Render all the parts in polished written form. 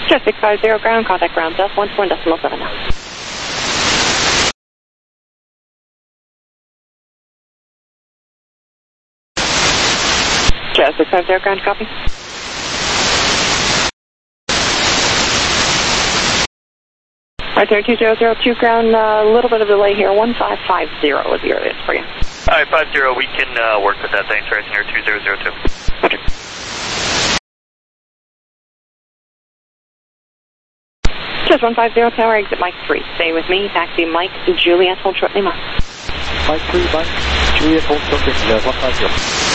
Just 650 ground, contact ground south 14.7 now. Just 650 ground, copy. Right there, 2002 ground, a little bit of delay here, 1550 is the earliest for you. Alright, 50, we can work with that, thanks, right near 2002. Roger. Just 150 tower, exit Mike 3. Stay with me, taxi Mike, Juliet, hold short Lima. Mike 3, Mike, Juliet, hold short Lima, 150.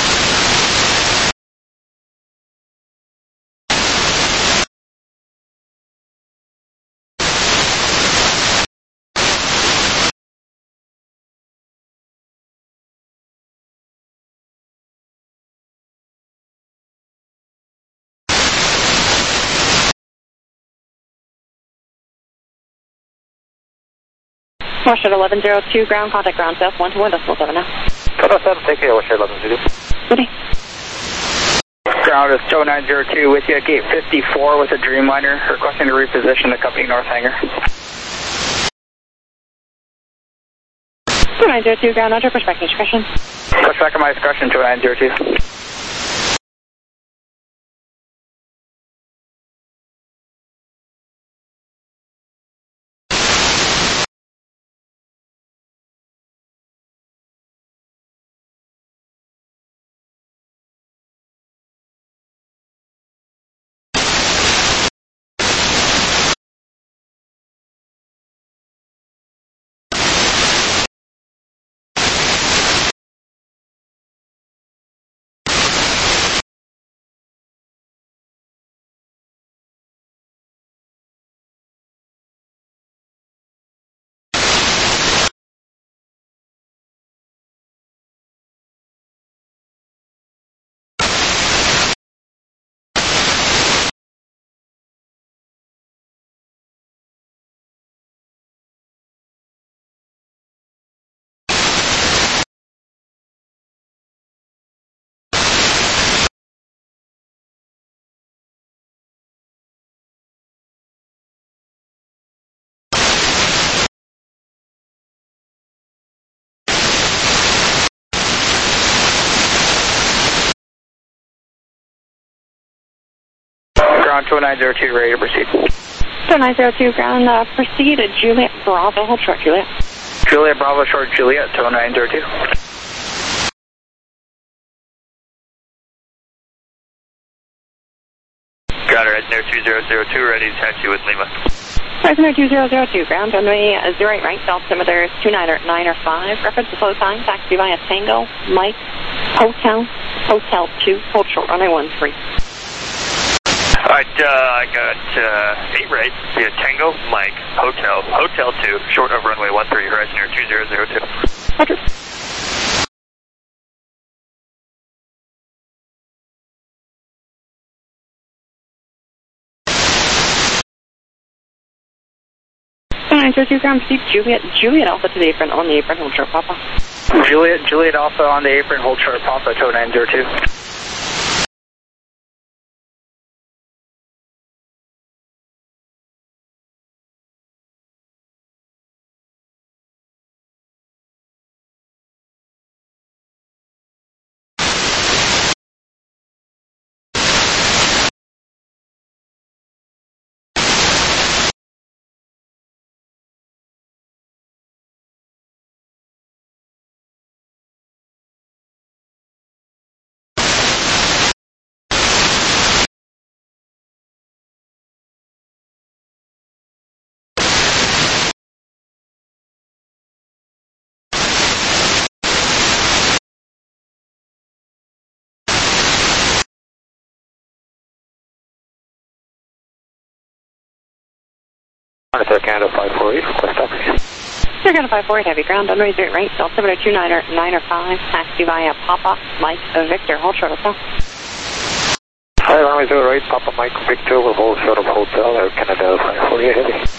Washington 1102, ground, contact ground south 121.7 now. Total 7, take care, Washington 1102. Goody. Ground is Tow 902 with you at gate 54 with a Dreamliner, requesting to reposition the company north hangar. 902, ground, under pushback discretion. Pushback on my discretion, Tow 902. Ground 2902, ready to proceed. 902, ground, proceed at Juliet Bravo, hold short Juliet. Juliet Bravo, short Juliet, Tow 902. Got it, right near 2002, ready to taxi with Lima. Right near 2002, ground, runway 08 right, altimeter 295, reference to flow time, taxi via Tango, Mike, Hotel 2, hold short, runway 13. Alright, I got 8 right via Tango, Mike, Hotel 2, short of runway 13, horizon near 2002. Roger. Two ground, proceed Juliet Alpha to the apron, on the apron, hold short Papa. Juliet Alpha on the apron, hold short Papa, Tow 902. Monitor Canada 548, request taxi. Sir Canada 548, heavy ground, runway 08 right, altimeter 295, taxi via Papa, Mike, Victor, hold short hotel. Hi, runway 08 right, Papa Mike Victor will hold short of hotel, Air Canada 548 heavy.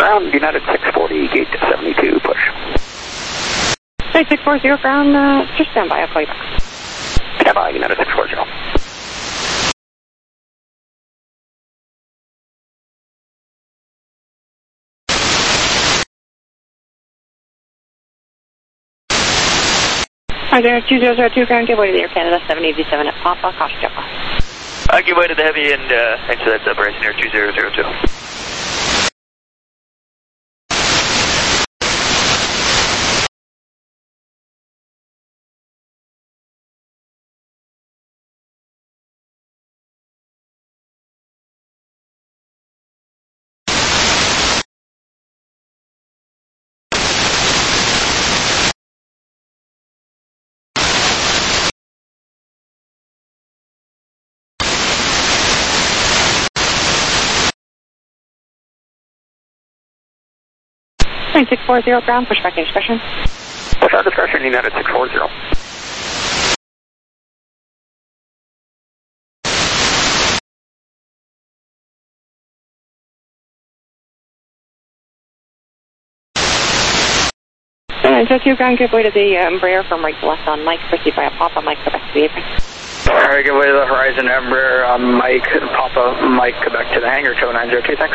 Ground, United 640, gate 72, push. 640 ground, just stand by, I'll call you back. Stand by, United 640. Hi there, 2002 ground, give way to the Air Canada 787 at Papa, caution Jumbo. Give way to the heavy and enter that separation Air 2002. Train 640 ground, push back to discretion. Push out discretion, United 640. So 2 ground, give way to the Embraer from right to left on Mike, proceed by a Papa, Mike, Quebec to the apron. Alright, give way to the Horizon Embraer on Mike, Papa, Mike, Quebec to the hangar, 0902, thanks.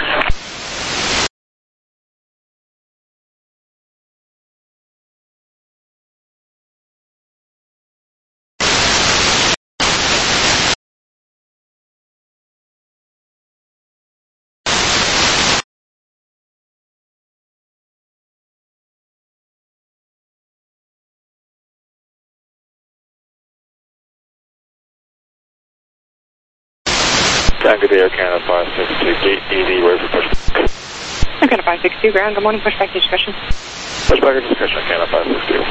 Down to the Air Canada 562, gate DD, where's the push? Air Canada 562 ground, good morning, push back to discretion. Push back to discretion, Canada 562.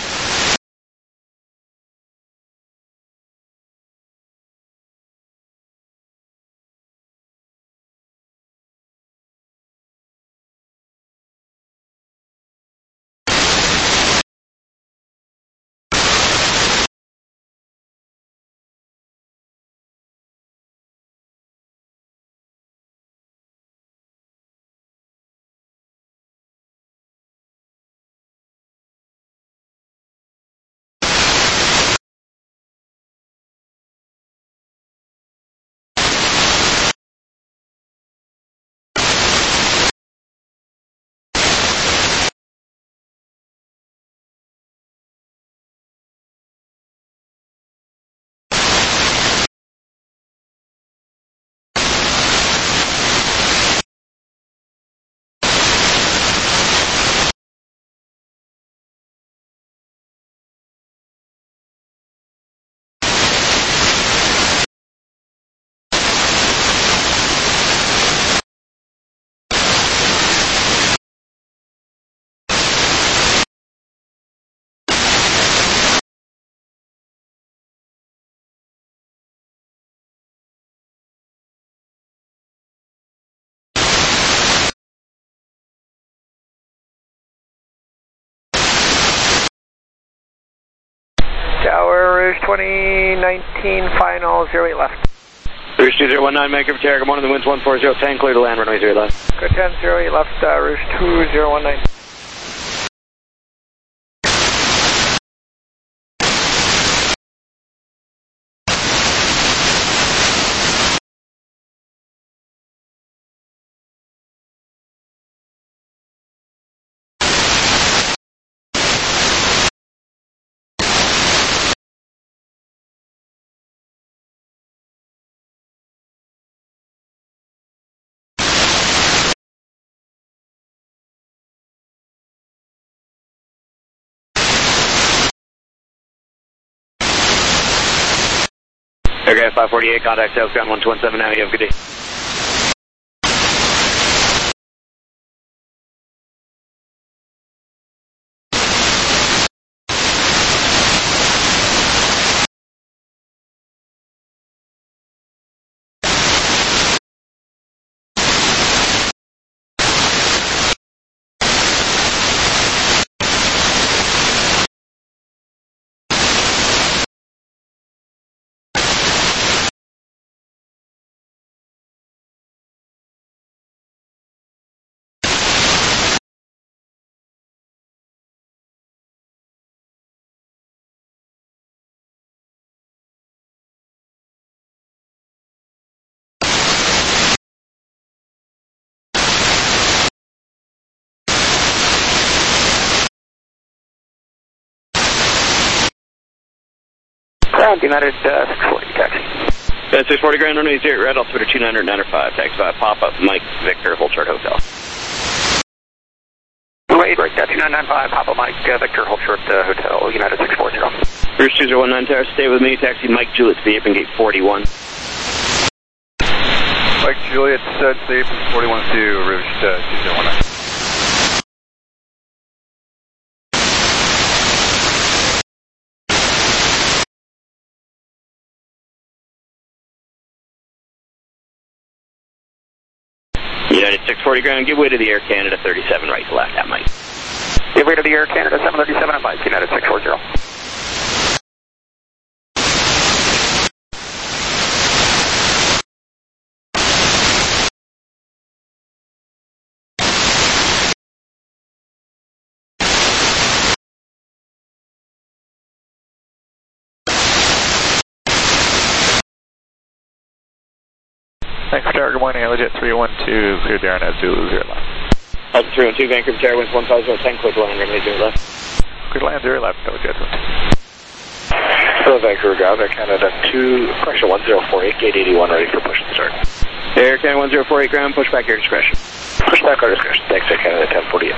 Tower, Rouge 2019, final, 08 left. Rouge 2019, Vancouver Tower, good morning, the wind's 140, 10, clear to land, runway 0 left. Good 10, 08 left, Rouge 2019. Okay, 548, contact sales ground 127 now, you have a good day. Ground, United 640, taxi. 640 ground, runway 0, red, altimeter 2905, taxi by Papa, Mike, Victor, hold short hotel. Wait, right, 2995, Papa, Mike, Victor, hold short hotel, United 640. Bruce 2019 Tower, stay with me, taxi Mike Juliet to the Apron Gate 41. Mike Juliet, stay from 41 to Rouge 2019. United 640 ground, give way to the Air Canada 37 right to left at Mike. Give way to the Air Canada 737 at Mike, United 640. Thanks for Tower, good morning, Legit 312, clear Darren at Zulu 0 left. Delta 312, Vancouver Tower, winds 150, 10, clear to land, runway 0 left. Clear to land 0 left, Legit 2. Hello, Vancouver ground, Air Canada 2, pressure 1048, gate 81, ready for push and start. Air Canada 1048 ground, push back your discretion. Push back our discretion, thanks Air Canada 1048.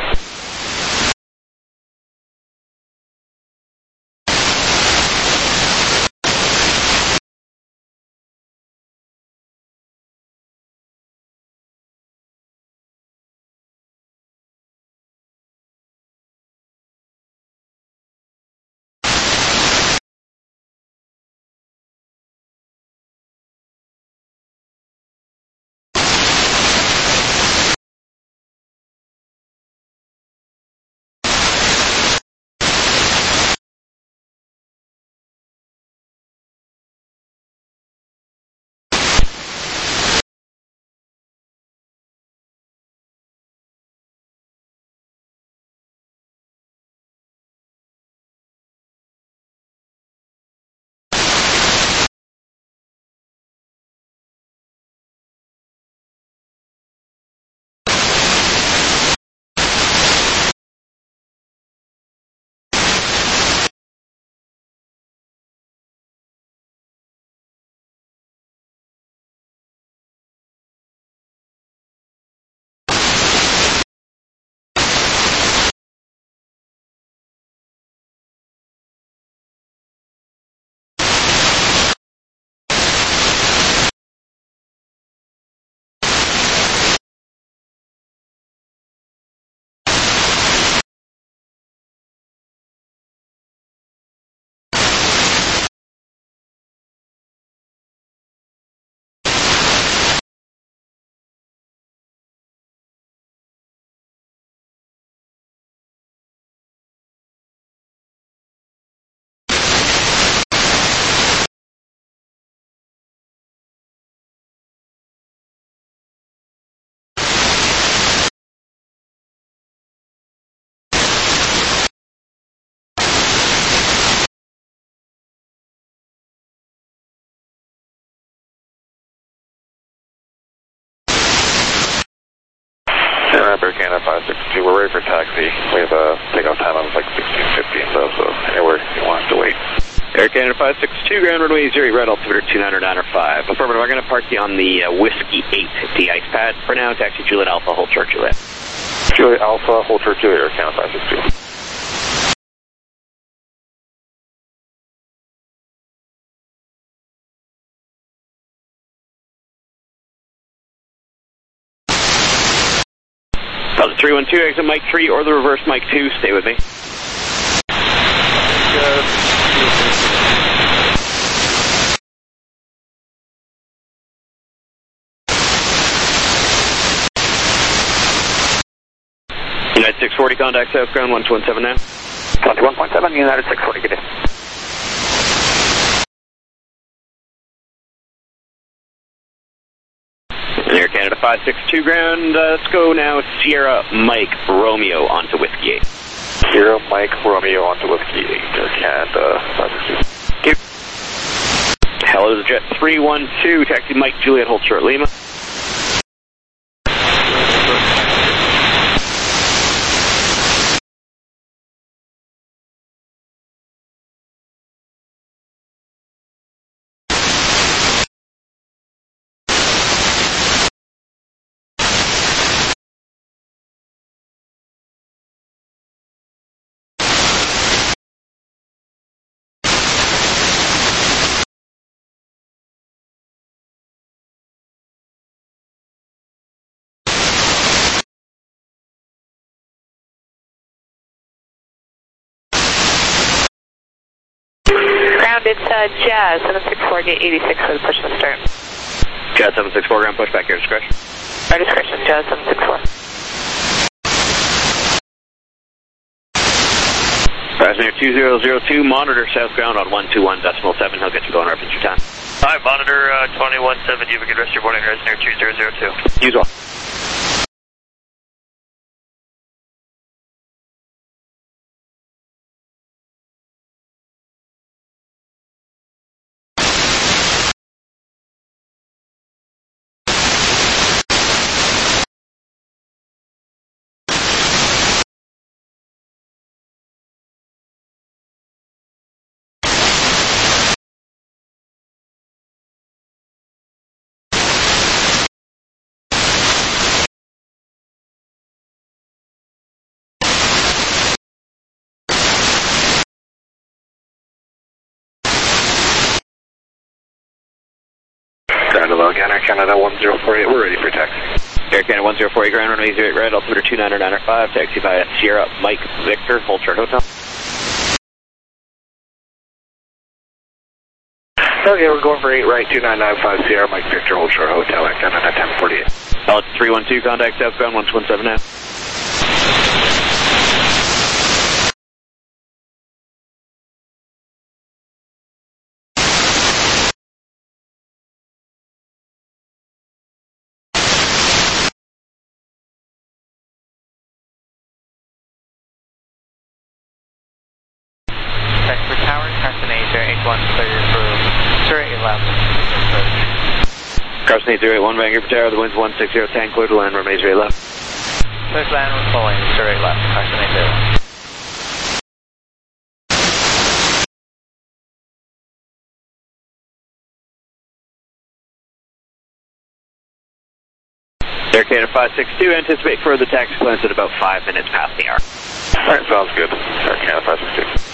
Air Canada 562, we're ready for taxi. We have a takeoff time of like 16:15 though, so anywhere you want us to wait. Air Canada 562, ground runway 0, red, altimeter 2995. Affirmative, I'm going to park you on the Whiskey 8, the ice pad. For now, taxi Juliet Alpha, hold short Juliet. Juliet Alpha, hold short Juliet, Air Canada 562. Delta 312, exit Mike 3 or the reverse Mike 2, stay with me. United 640, contact south ground 117 now. 21.7, United 640, good day. Air Canada 562 ground, let's go now Sierra Mike Romeo onto Whiskey 8. Sierra Mike Romeo onto Whiskey 8, Air Canada 562. Hello, Jet 312, taxi Mike Juliet, hold short Lima. Ground, it's Jazz 764, gate 86 for the push and start. Jazz 764, ground push back, your discretion. Our discretion, Jazz 764. Passenger 2002, monitor south ground on 121.7. He'll get you going, reference your time. Hi, monitor 217. You have a good rest of your morning, horizon air 2002. You as well. Air Canada 1048, we're ready for taxi. Air Canada 1048, ground runway 08 right, altimeter 299.5, taxi via Sierra Mike Victor, hold short hotel. Okay, we're going for 8 right, 2995 Sierra Mike Victor, hold short hotel, Air Canada 1048. Out 312, contact southbound 117 now. For tower, Carson 881 clear for Surrey left. Carson 881, Vancouver for tower, the wind's 16010, clear to land, runway 08 left. Clear to land, following Surrey left, Carson 881. Air Canada 562, anticipate further taxi plans at about 5 minutes past the hour. Alright, sounds good. Air Canada 562.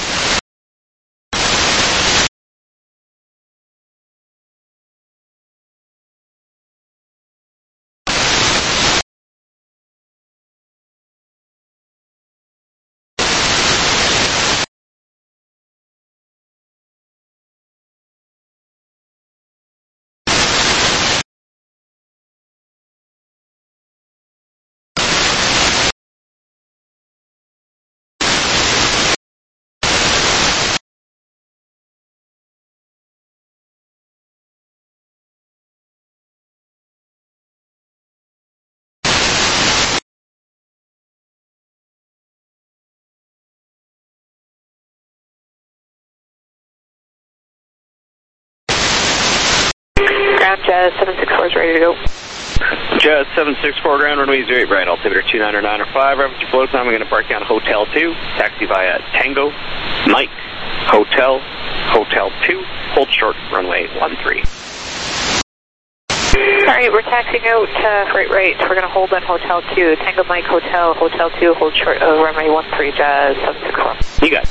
Jazz 764 is ready to go. Jazz 764, ground runway 08 right, altimeter 299.5, reference your flow time. I'm going to park down Hotel 2, taxi via Tango, Mike, Hotel, Hotel 2, hold short, runway 13. Alright, we're taxiing out freight right. We're going to hold on Hotel 2, Tango Mike Hotel, Hotel 2, hold short, runway 13, Jazz 764. You got it.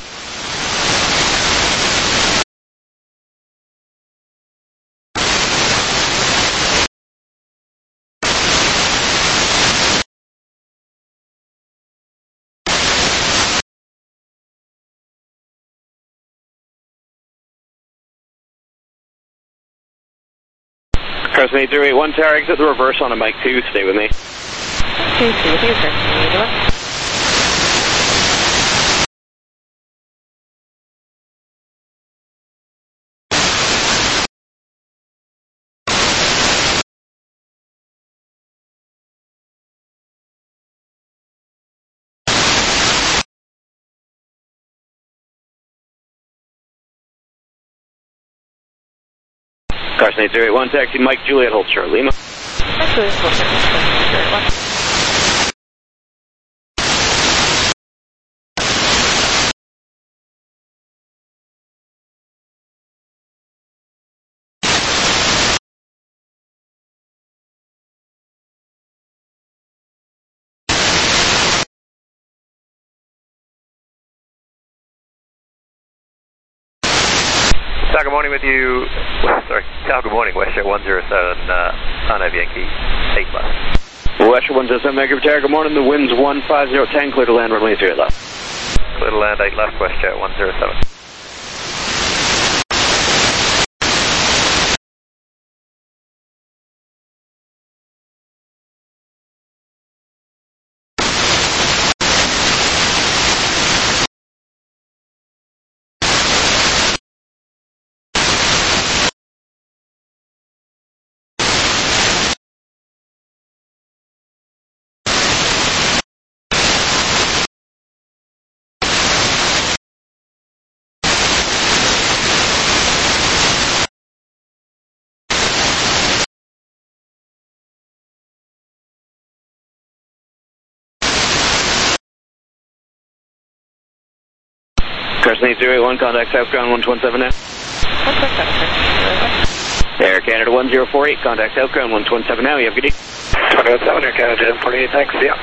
Carson 8081 tower, exit the reverse on a Mike 2, stay with me. Okay, see you later. Carson 8081, taxi Mike Juliet, hold short, Lima. Actually, hold short. Good morning with you. Sorry, good morning, Western 107 on Yankee 8 left. Western 107, Vancouver tower, good morning. The wind's 15010, clear to land, runway 08 left. Clear to land 8 left, WestJet 107. Crescent 8081, contact South Ground 117 now. Air Canada 1048, contact South Ground 117 now. You have a good day. 217, Air Canada 1048, thanks, see ya.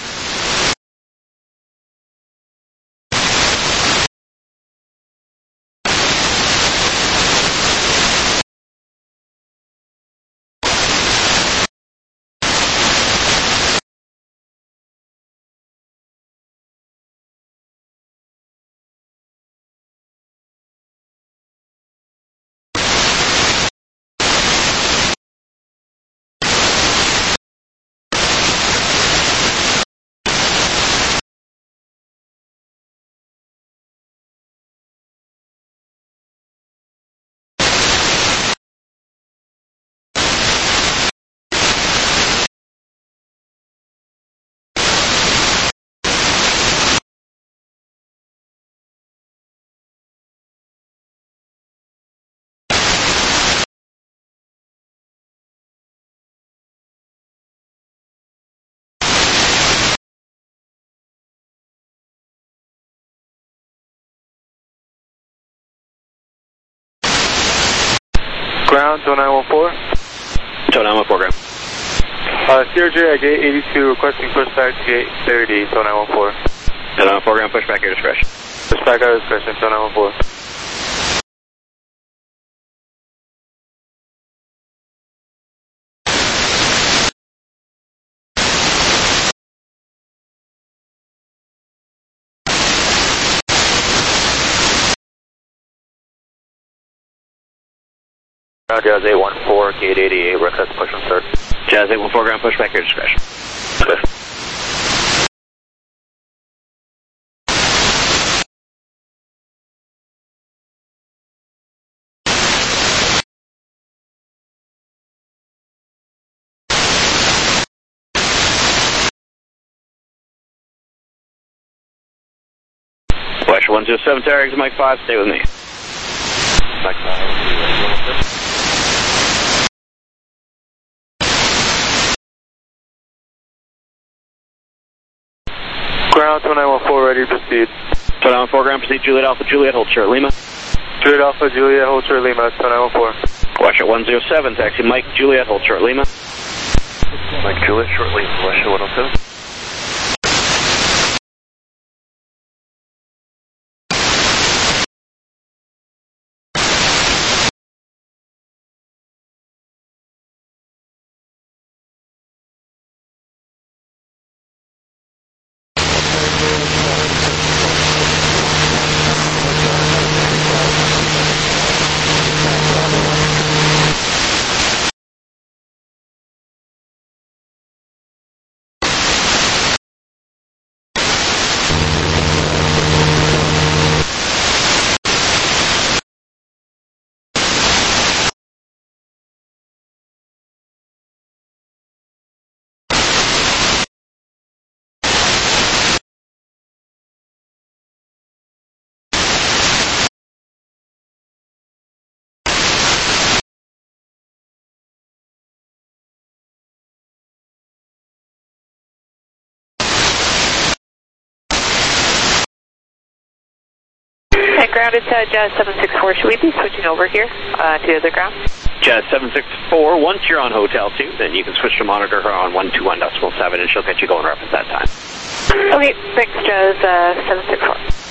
Ground, 0914. 0914, ground. Sierra J at gate 82, requesting pushback to gate 30, 0914. 0914, ground, pushback your discretion. Pushback out of discretion, 0914. Jazz 814, gate 88, request push on third. Jazz 814, ground, pushback your discretion. Good. Flash 107, Terry, Mike 5, stay with me. Mike 5, Ground, 2914, ready to proceed. 2914, ground, proceed, Juliet Alpha, Juliet, hold short, Lima. Juliet Alpha, Juliet, hold short, Lima, 2914. Watch at 107, taxi, Mike, Juliet, hold short, Lima. Mike Juliet, short Lima, Watch at 107. Ground, it's Jazz 764. Should we be switching over here to the other ground? Jazz 764, once you're on Hotel 2, then you can switch to monitor her on 121.7 and she'll get you going up at that time. Okay, thanks, Jazz 764.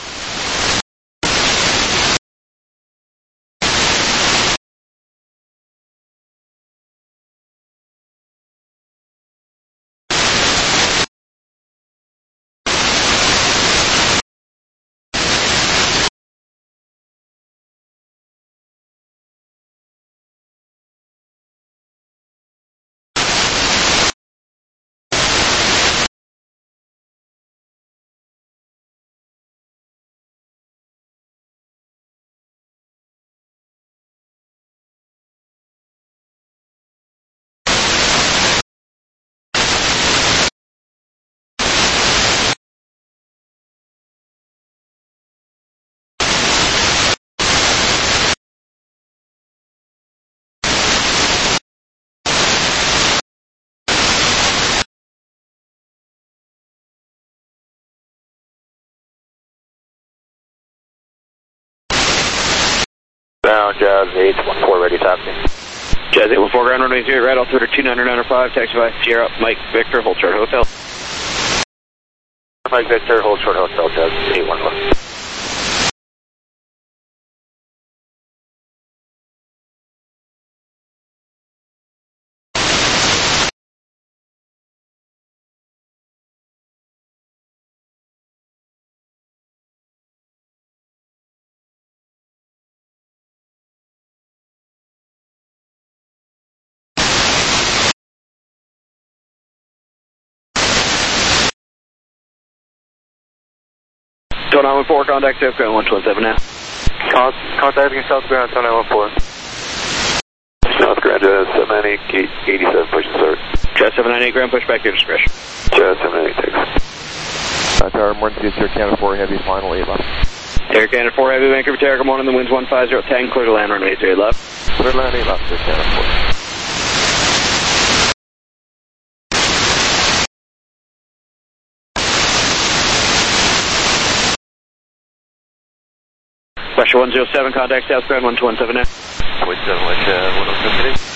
Ground, Jazz 814, ready, taxi. Jazz 814, ground runway 08 right, altimeter 29905, taxi by Sierra, Mike, Victor, hold short hotel. Mike, Victor, hold short hotel, Jazz 814. Go 914, contact South Ground 127 now. Contacting South Ground 914. South Ground, Jazz 798, 87, push and start. Jazz 798, ground, push back to your discretion. Jazz 798, takes. Tower emergency, Air Canada 4 Heavy, final 8 left. Air Canada 4 Heavy, Vancouver Tower, good morning, the wind's 150, 10, clear to land, runway 08 left. Clear to land 8 left, Air Canada 4. Russia 107, contact South Ground 127 now. 107, 107.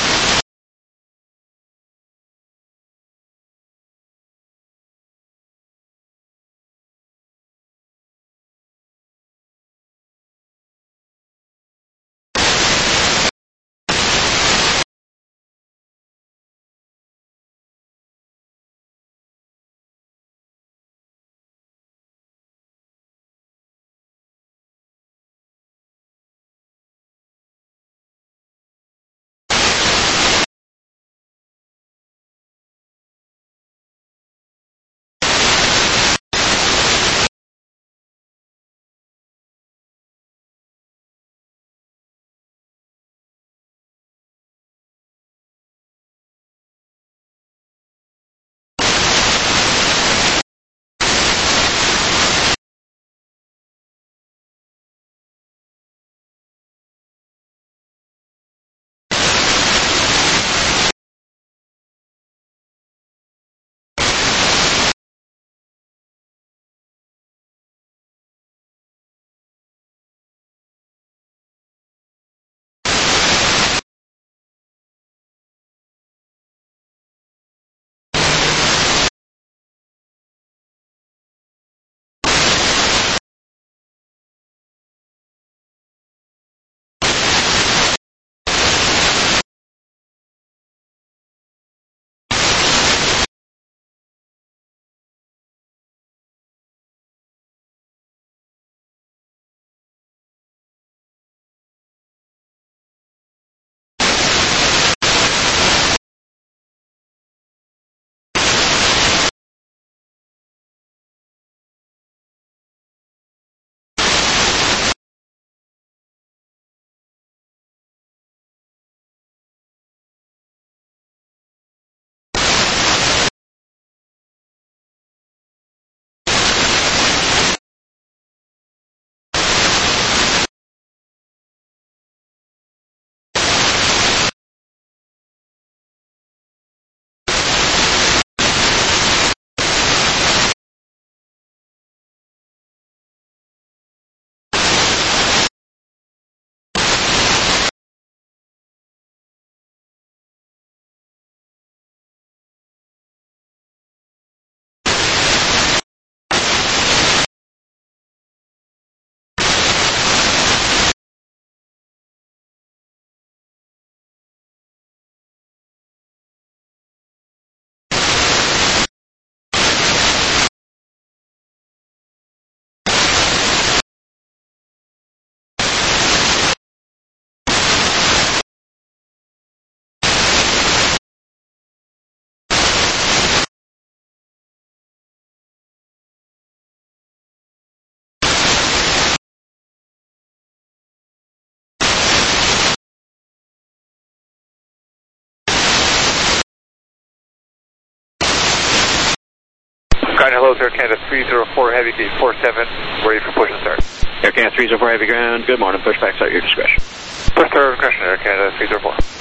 Hello, Air Canada 304 Heavy, gate 47, ready for push and start. Air Canada 304 Heavy, ground, good morning, push back, start your discretion. Push start discretion, Air Canada 304.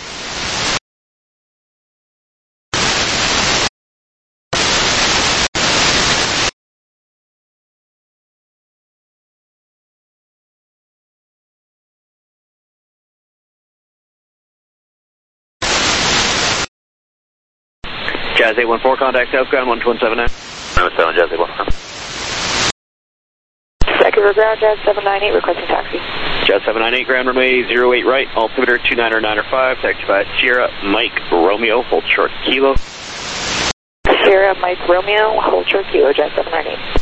Jazz 814, contact southbound 12179. 97, Jazz 814. Second row ground, Jazz 798, requesting taxi. Jazz 798, ground runway 08 right, altimeter 29095, taxi by Sierra Mike Romeo, hold short kilo. Sierra Mike Romeo, hold short kilo, Jazz 798.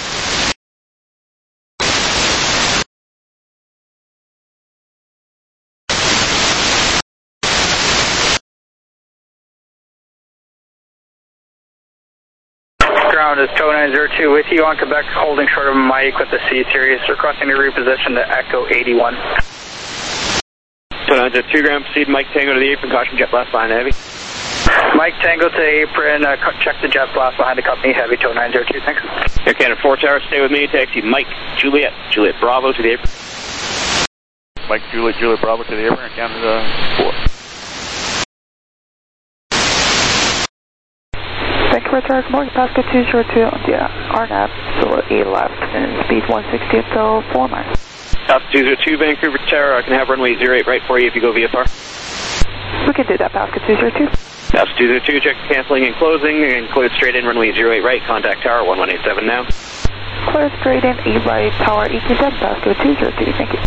Ground is Tow 902 with you on Quebec, holding short of Mike with the C series, requesting to reposition to Echo 81. Tow 902, ground, proceed Mike Tango to the apron, caution jet blast behind the heavy. Mike Tango to the apron, check the jet blast behind the company, heavy Tow 902, thanks. Air Canada 4 Tower, stay with me, taxi Mike Juliet Bravo to the apron. Mike Juliet Bravo to the apron, Air Canada 4. Thank you for turning north, Pasco 202 on the RNAV, so 8 left, and speed 160 until 4 miles. Pasco 202, Vancouver Tower, I can have runway 08 right for you if you go VFR. We can do that, Pasco 202. Pasco 202, check canceling and closing, and cleared straight in, runway 08 right, contact tower 1187 now. Clear straight in, E right, tower 1810, Pasco 202, thank you.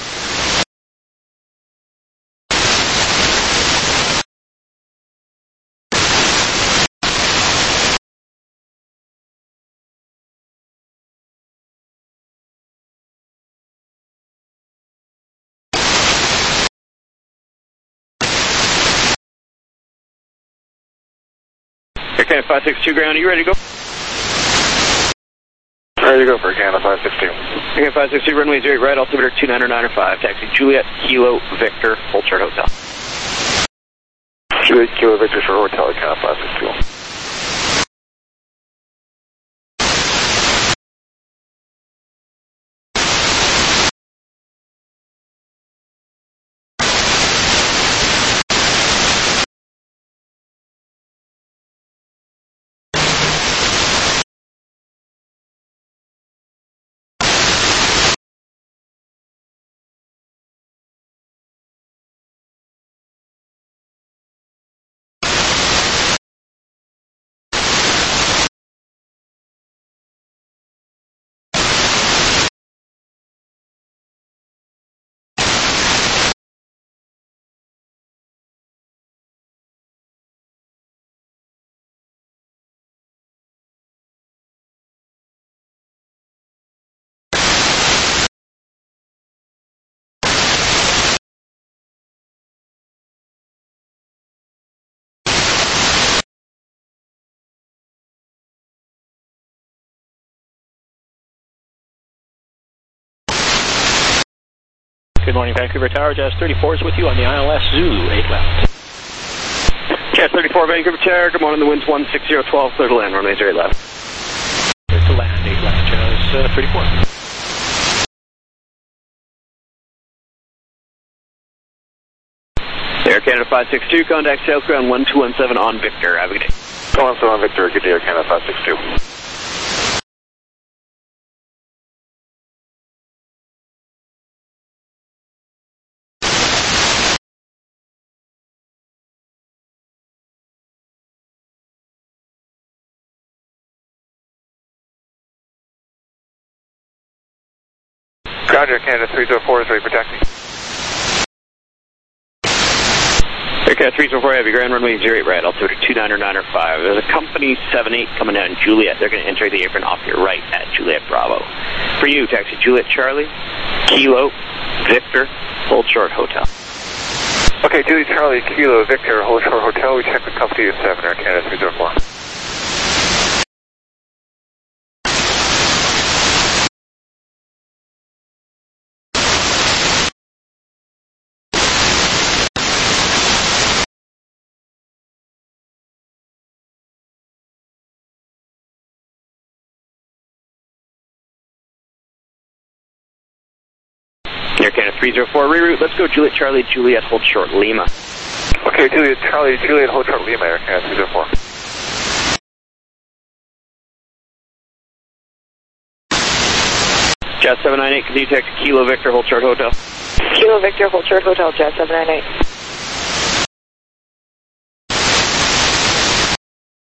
Air Canada 562 ground, are you ready to go? Ready to go for Canada 562. Air Canada 562, runway 08 right, altimeter 29095, taxi Juliet Kilo Victor, hold short hotel. Juliet Kilo Victor for hotel, Air Canada 562. Good morning, Vancouver Tower. Jazz 34 is with you on the ILS Zulu, 8 left. Jazz 34, Vancouver Tower. Good morning, the wind's 16012, clear to land, runway 08 left. Clear to land, 8 left, Jazz 34. Air Canada 562, contact southbound 1217 on Victor. Have a good day. 1217 on Victor, good day, Air Canada 562. Ground Air Canada 304 is ready for taxi. Air Canada 304, heavy ground runway 08 right, altimeter 29095. There's a company 78 coming down Juliet. They're going to enter the apron off your right at Juliet Bravo. For you, taxi Juliet Charlie, Kilo, Victor, hold short hotel. Okay, Juliet Charlie, Kilo, Victor, hold short hotel. We check the company at 7, Air Canada 304. Air Canada 304, reroute. Let's go Juliet Charlie, Juliet, hold short, Lima. Okay, Juliet Charlie, Juliet, hold short, Lima, Air Canada 304. Jazz 798, continue taxi Kilo Victor, hold short hotel. Kilo Victor, hold short hotel, Jazz 798.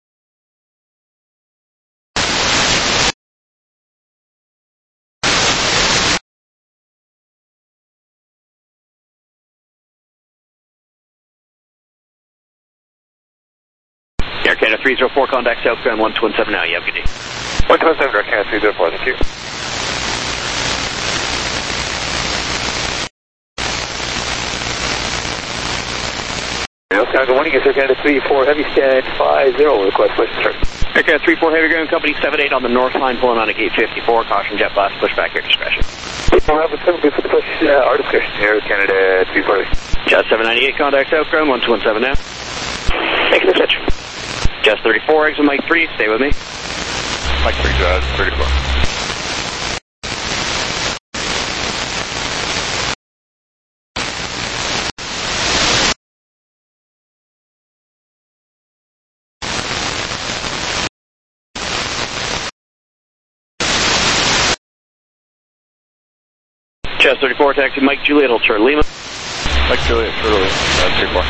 Air Canada 304, contact southbound 127 now. You have a good day. 127, Air Canada 304, thank you. Good morning, it's Air Canada 34, heavy stand 50, request push start. Air Canada 34, heavy ground company 78 on the north line, pulling on a gate 54, caution jet blast, push back, your discretion. People have a 7 good for the push, our discretion, Air Canada 340. Jet 798, contact southbound 127 now. Thank you, touch. Jet 34, exit Mike 3, stay with me. Mike 3, Jazz 34. Jet 34, taxi Mike Juliet, hold short Lima. Mike Juliet, Jazz 34.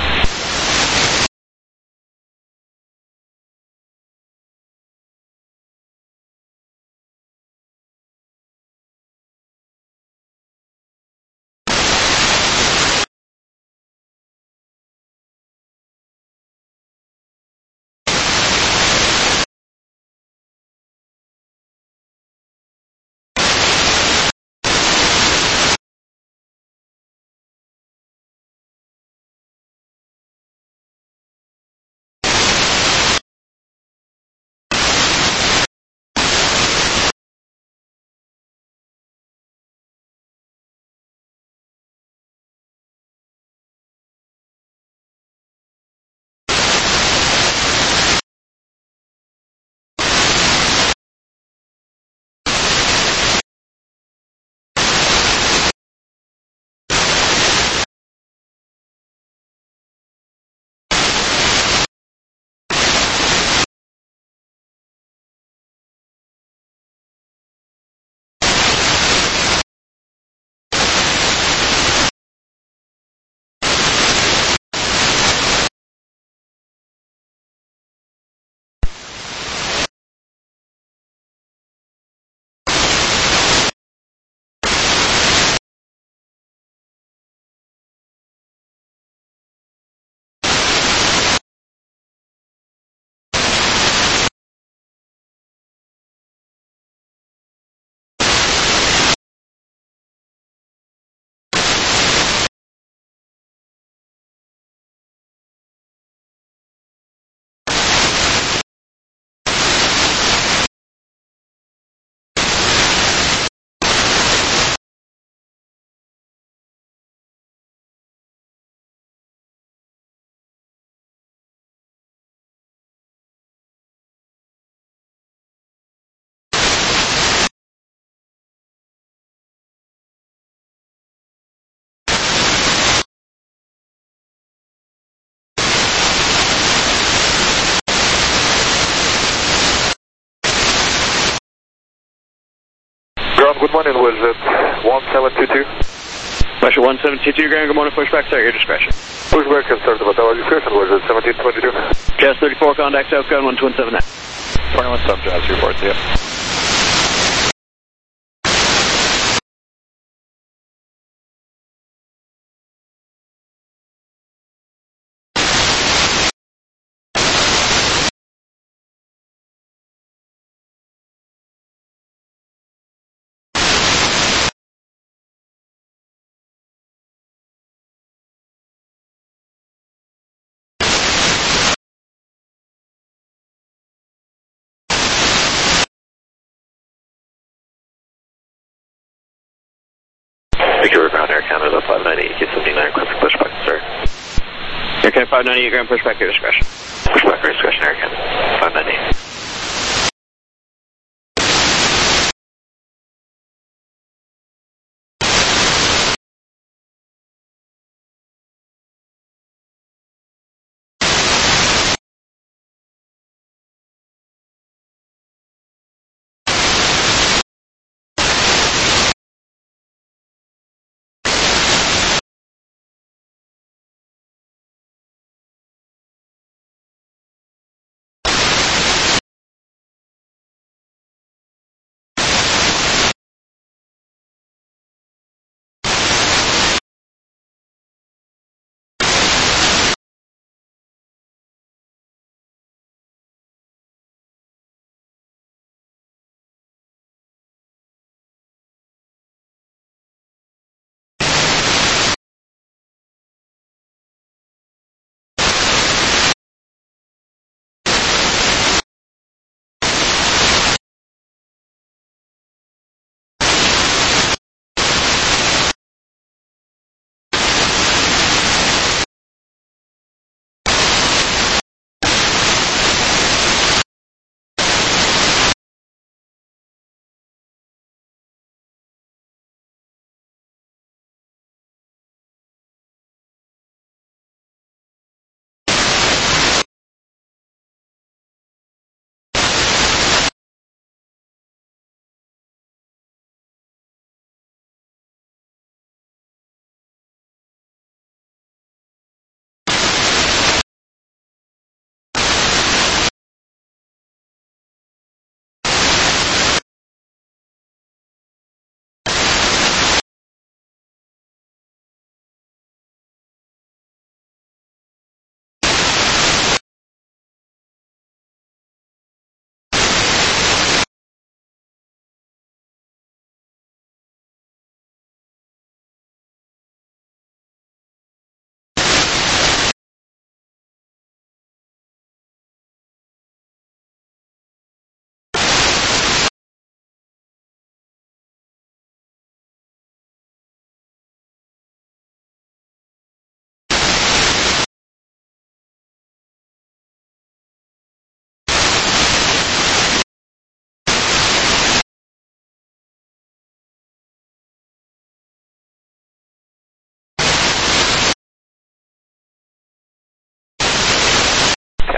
Good morning, was it 1722? Pressure 1722, ground, good morning, pushback, sir, your discretion. Pushback and start about our discretion, was it 1722? Jazz 34, contact southbound 127 now. 21 sub Jazz reports, yeah. Secure ground, Air Canada 598, 79, quick pushback, sir. Air Canada 598, ground, pushback, your discretion. Pushback, your discretion, Air Canada 598.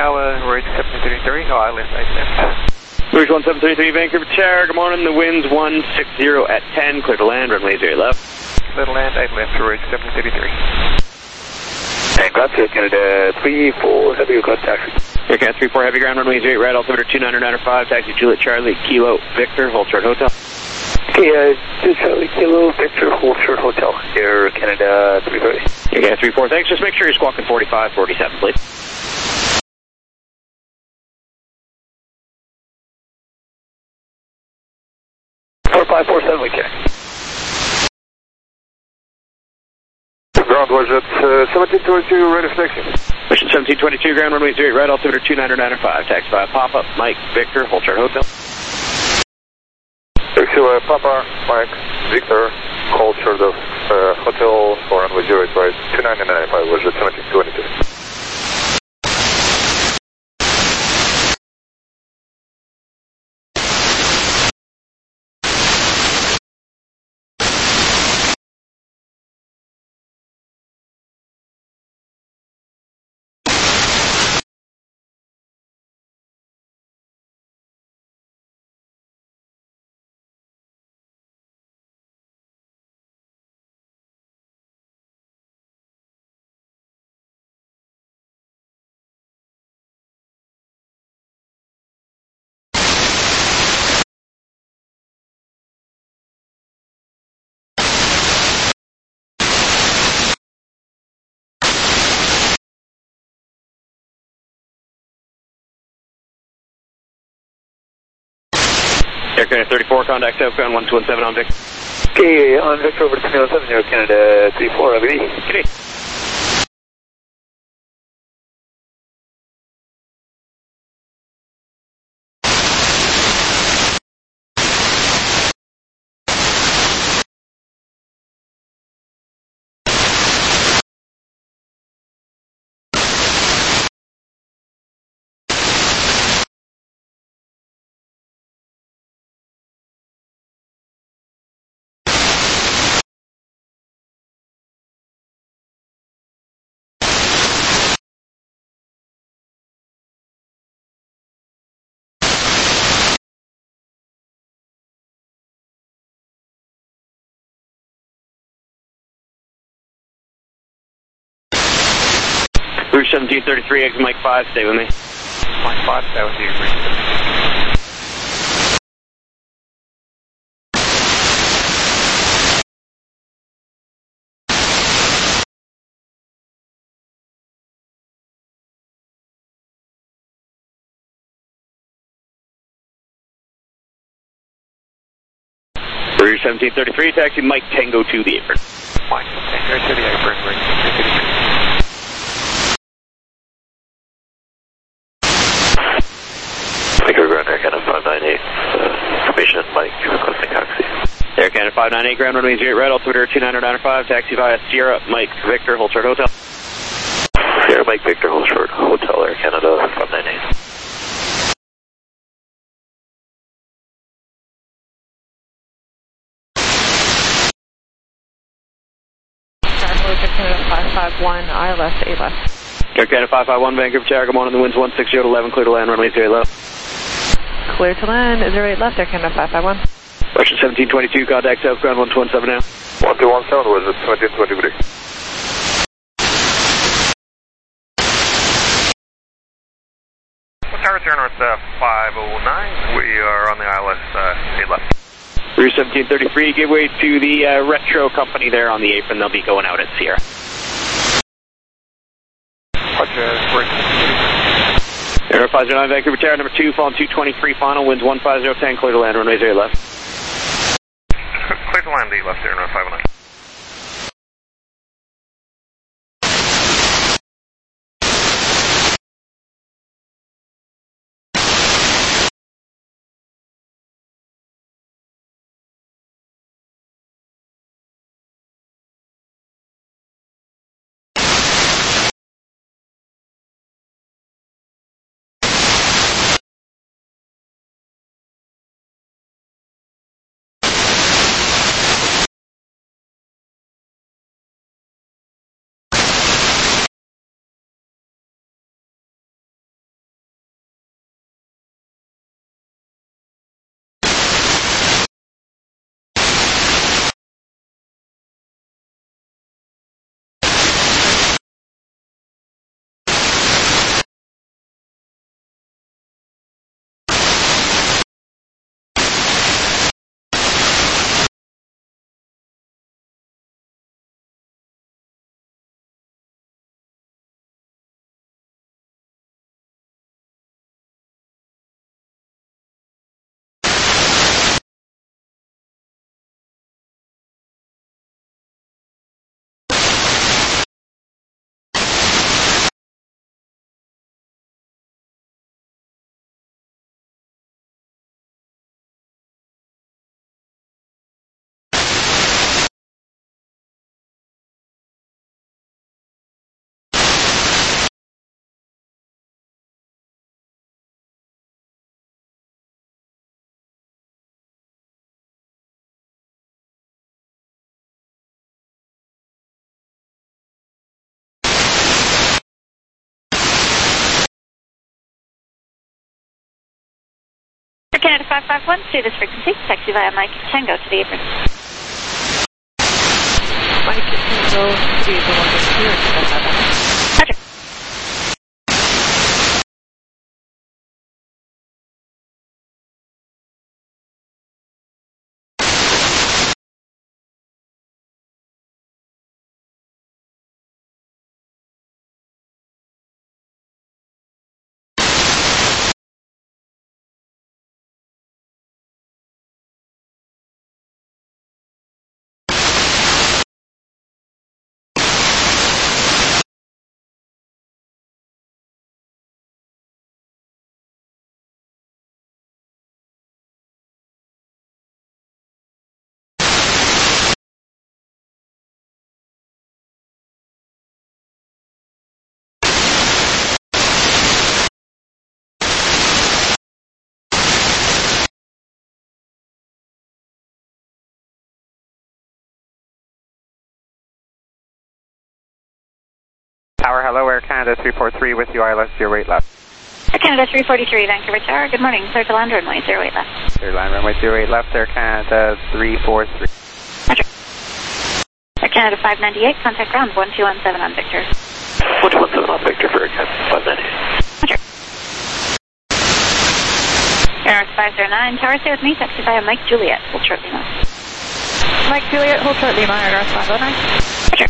Tower, Route 733, no ILS 8 left. Route 1733, Vancouver Tower, good morning, the wind's 160 at 10, clear to land, runway 0 left. Clear to land, 8 left for Route 733. And Glasgow, Canada 34, heavy request taxi. Air Canada 34, heavy ground, runway 0 right, altimeter 299.5, taxi Juliet Charlie, Kilo, Victor, hold short hotel. Okay, Charlie, Kilo, Victor, hold short hotel. Air Canada 330. Air Canada 34, thanks, just make sure you're squawking 45, 47, please. Five, 4, 7, we can. Ground was at 1722, ready for taxi. Mission 1722, ground runway 0 right, altimeter 299.5, taxi via Papa, Mike, Victor, hold short hotel. Taxi via Papa, Mike, Victor, hold short of hotel for runway 0 right, 299.5 was at 1722. Air Canada 34, contact southbound 1217 on Victor. Okay, on Victor over to 307, Air Canada 34, I'll be. Kitty. Route 1733, exit Mike 5, stay with me. Mike 5, stay with you, Route 7. Route 1733, taxi Mike Tango to the apron. Mike Tango to the apron, Route 1733. Air Canada 598, information Mike, requesting taxi. Air Canada 598, ground runway 0 right, altimeter 299.5, taxi via Sierra, Mike, Victor, hold short hotel. Sierra, Mike, Victor, hold short hotel, Air Canada 598. Air Canada 551, ILS 8 left. Air Canada 551, Vancouver Tower, good morning, the wind's 160 at 11, clear to land, runway 0 left. Clear to land, 08 left, Air Canada 551. Russian 1722, contact southbound 1217 now. 1217 was at 1723. Tower turn north 509. We are on the ILS 8 left. Route 1733, give way to the Retro company there on the apron. They'll be going out at Sierra. Air 509, Vancouver Tower, number 2, falling 223 final, winds 15010, clear to land, runway 0 left. Clear to land, 8 left, Air 509. Canada 551, to this frequency, taxi via Mike Tango to the apron. Mike Tango to the apron 160. Roger. Tower, hello, Air Canada 343 with you, ILS 08 left. Air Canada 343, Vancouver Tower, good morning, clear to land runway 08 left. Clear land runway 08 left, Air Canada 343. Roger. Air Canada 598, contact ground 1217 on Victor. 1217 on Victor for Air Canada 598. Roger. Air 509, tower, stay with me, taxi via Mike Juliet, hold short Lima. Mike Juliet, hold short Lima, Air 509. Roger.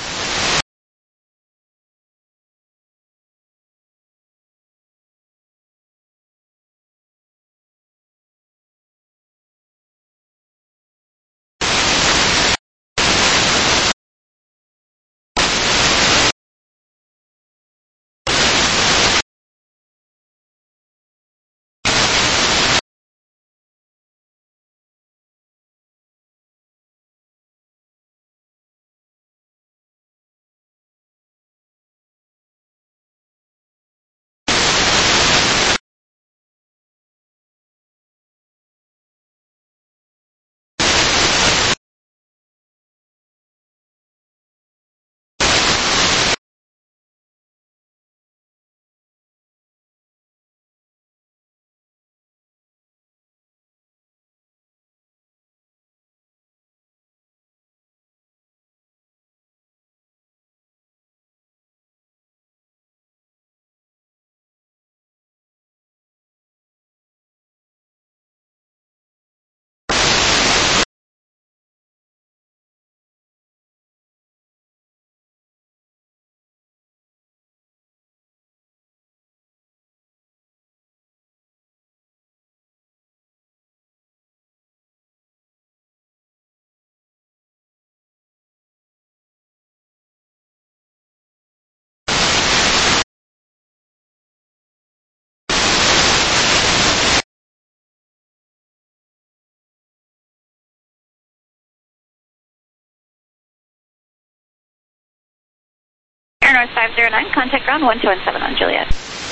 Air North 509, contact ground 1217 on Juliet.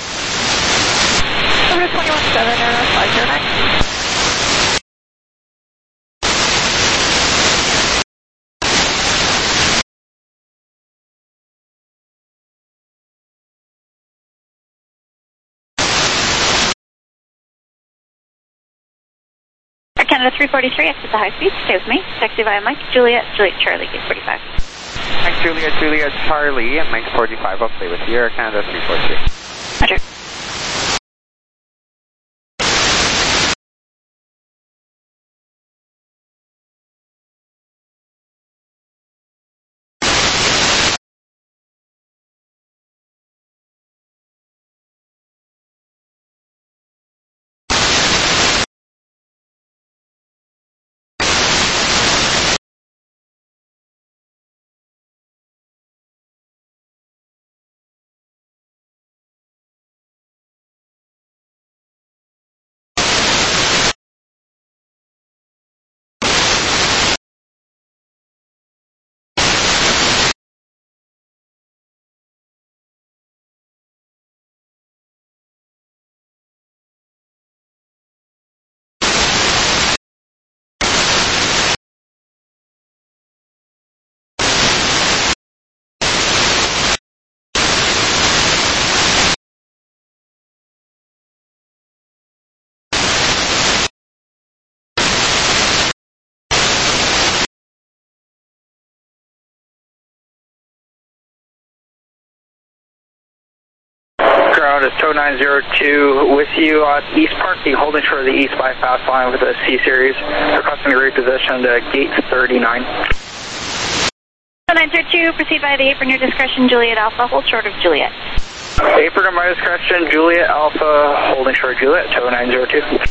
Over to 217, Air North 509. Air Canada 343, exit the high speed, stay with me, taxi via Mike Juliet, Juliet Charlie, gate 45. Mike Juliet Charlie at Mike 45, I'll stay with you, Air Canada 343. Roger. Ground is tow 902 with you on East Parking, holding short of the East bypass line with a C-Series, requesting to reposition to gate 39. Tow 902, proceed by the apron, your discretion, Juliet Alpha, hold short of Juliet. Apron at my discretion, Juliet Alpha, holding short of Juliet, tow 902.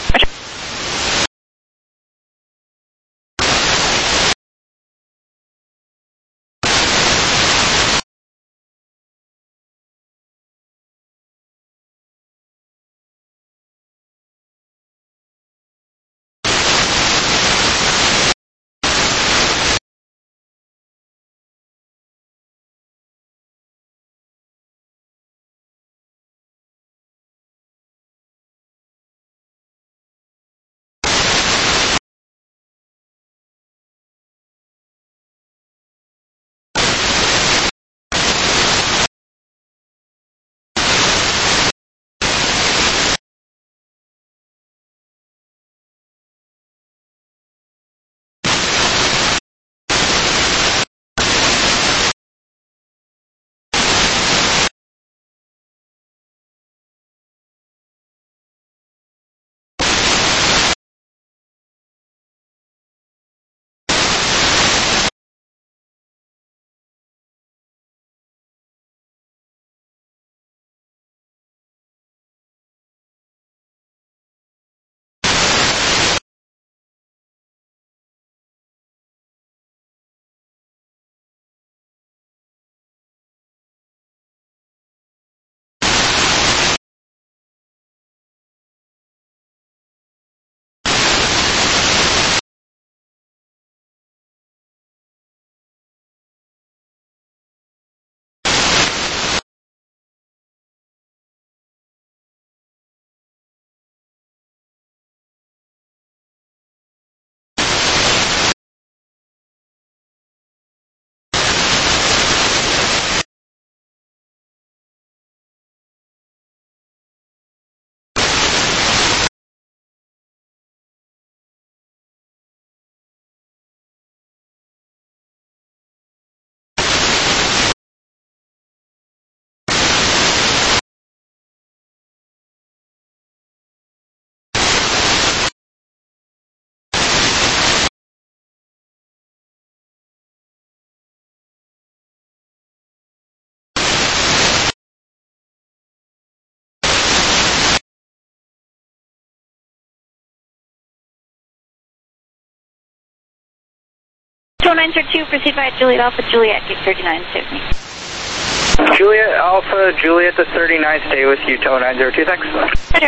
Tow 902, proceed by Juliet Alpha, Juliet, gate 39, Sydney. Juliet Alpha, Juliet to 39, stay with you, tow 902, thanks. Roger.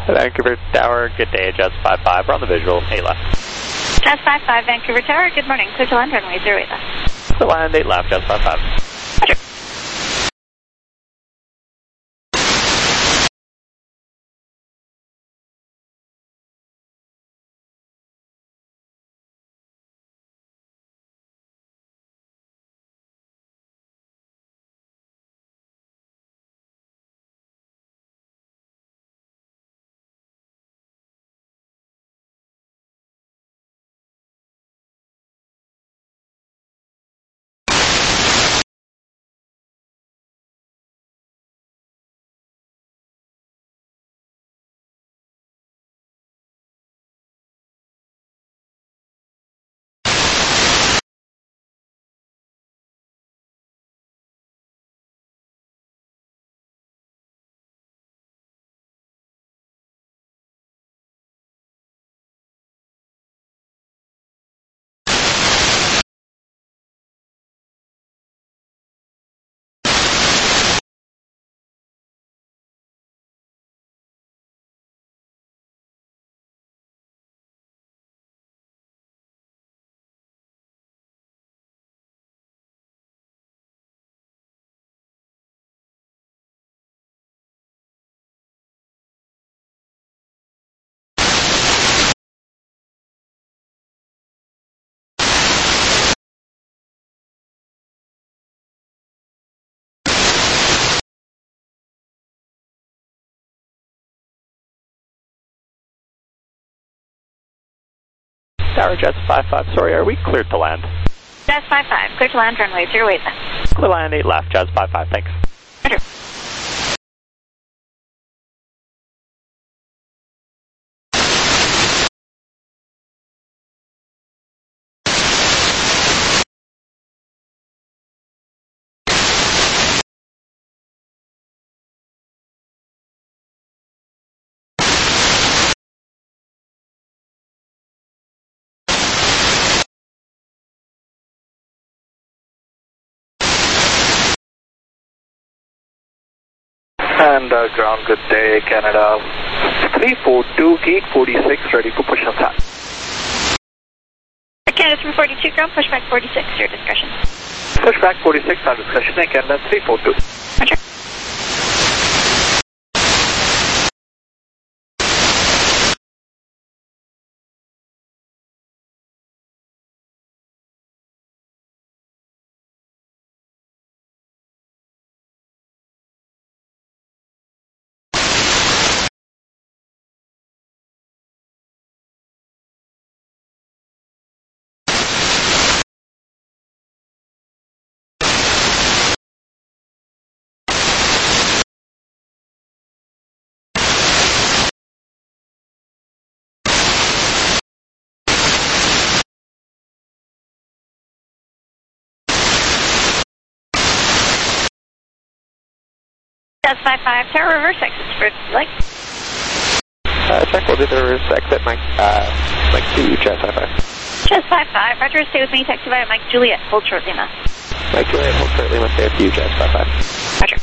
Vancouver Tower, good day, Jazz 55, we're on the visual, 8 left. Jazz 55, Vancouver Tower, good morning, clear to land, runway 08 left. Clear land, 8 left, Jazz 55. Roger. Tower, Jazz 55, sorry, are we cleared to land? Jazz 55, clear to land, runway 08 left. Clear land, 8 left, Jazz 55, thanks. Roger. And ground, good day, Canada. 342, gate 46, ready for push and start. Canada 342, ground, pushback 46, your discretion. Pushback 46, our discussion, and Canada 342. Roger. Jazz 55, tower reverse exits for light. Check, we'll do the reverse exit, Mike 2, Jazz 55. Jazz 55, Roger, stay with me, taxi via Mike Juliet, hold short Lima. Mike Juliet, hold short Lima, stay with you, Jazz 55. Roger.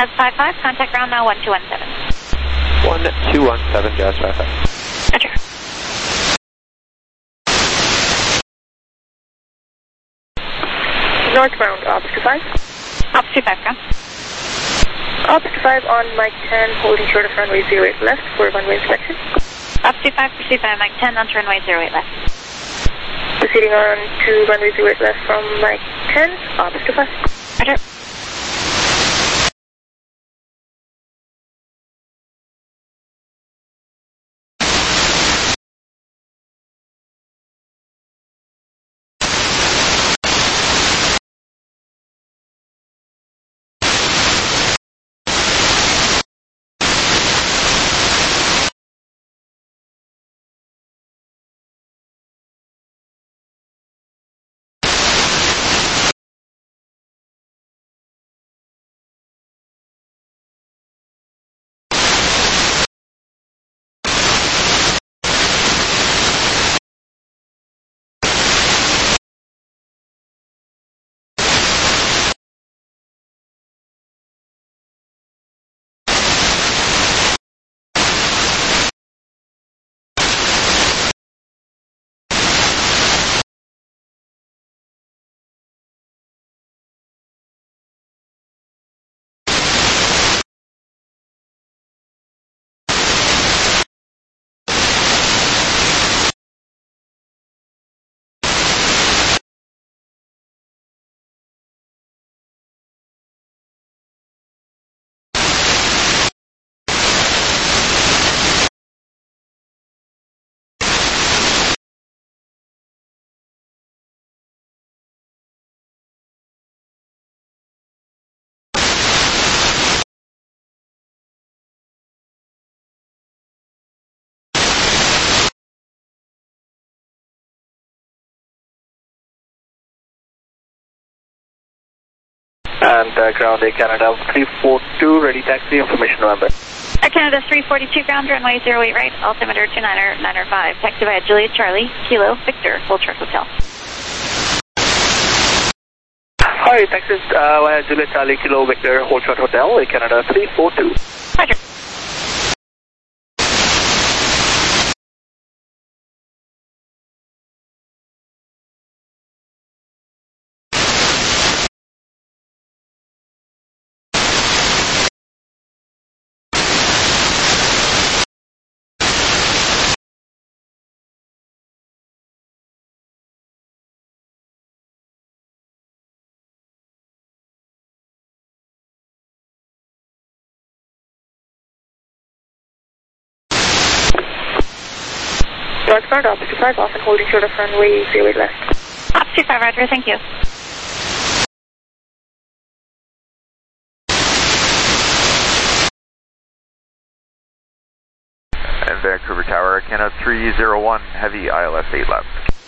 Jazz 55, contact ground now 1217. 1217, Jazz 55. Roger. Northbound, Ops 25. Ops 25, ground. Ops 25 on Mike 10, holding short of runway 08 left for runway inspection. Ops 25, proceed by Mike 10 onto runway 08 left. Proceeding on to runway 08 left from Mike 10, Ops 25. Roger. And ground Air Canada 342, ready taxi, information November. Air Canada 342, ground runway 08 right, altimeter 29905. Taxi via Juliet Charlie, Kilo, Victor, Full Truck Hotel. Hi, taxi via Juliet Charlie, Kilo, Victor, Hold Short Hotel, Air Canada 342. Roger. Northbound, Ops 25, off and holding short of runway 08 left. Ops 25, roger, thank you. And Vancouver Tower, Canada 301, heavy ILS 8 left.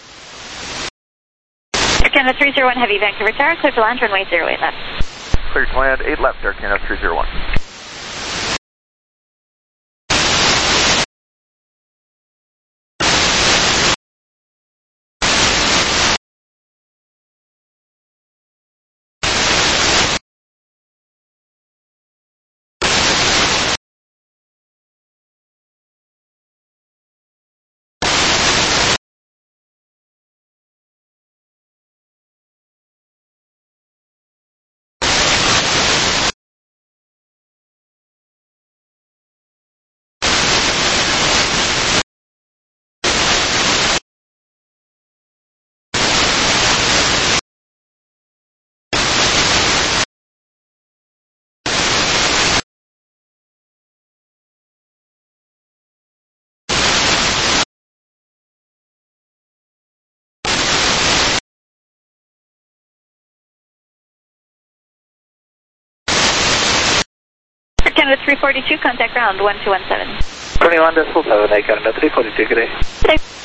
Air Canada 301, heavy Vancouver Tower, clear to land, runway 08 left. Clear to land, 8 left, Air Canada 301. Canada 342, contact ground 1217. 21.7, Air Canada 342, good day. Good day.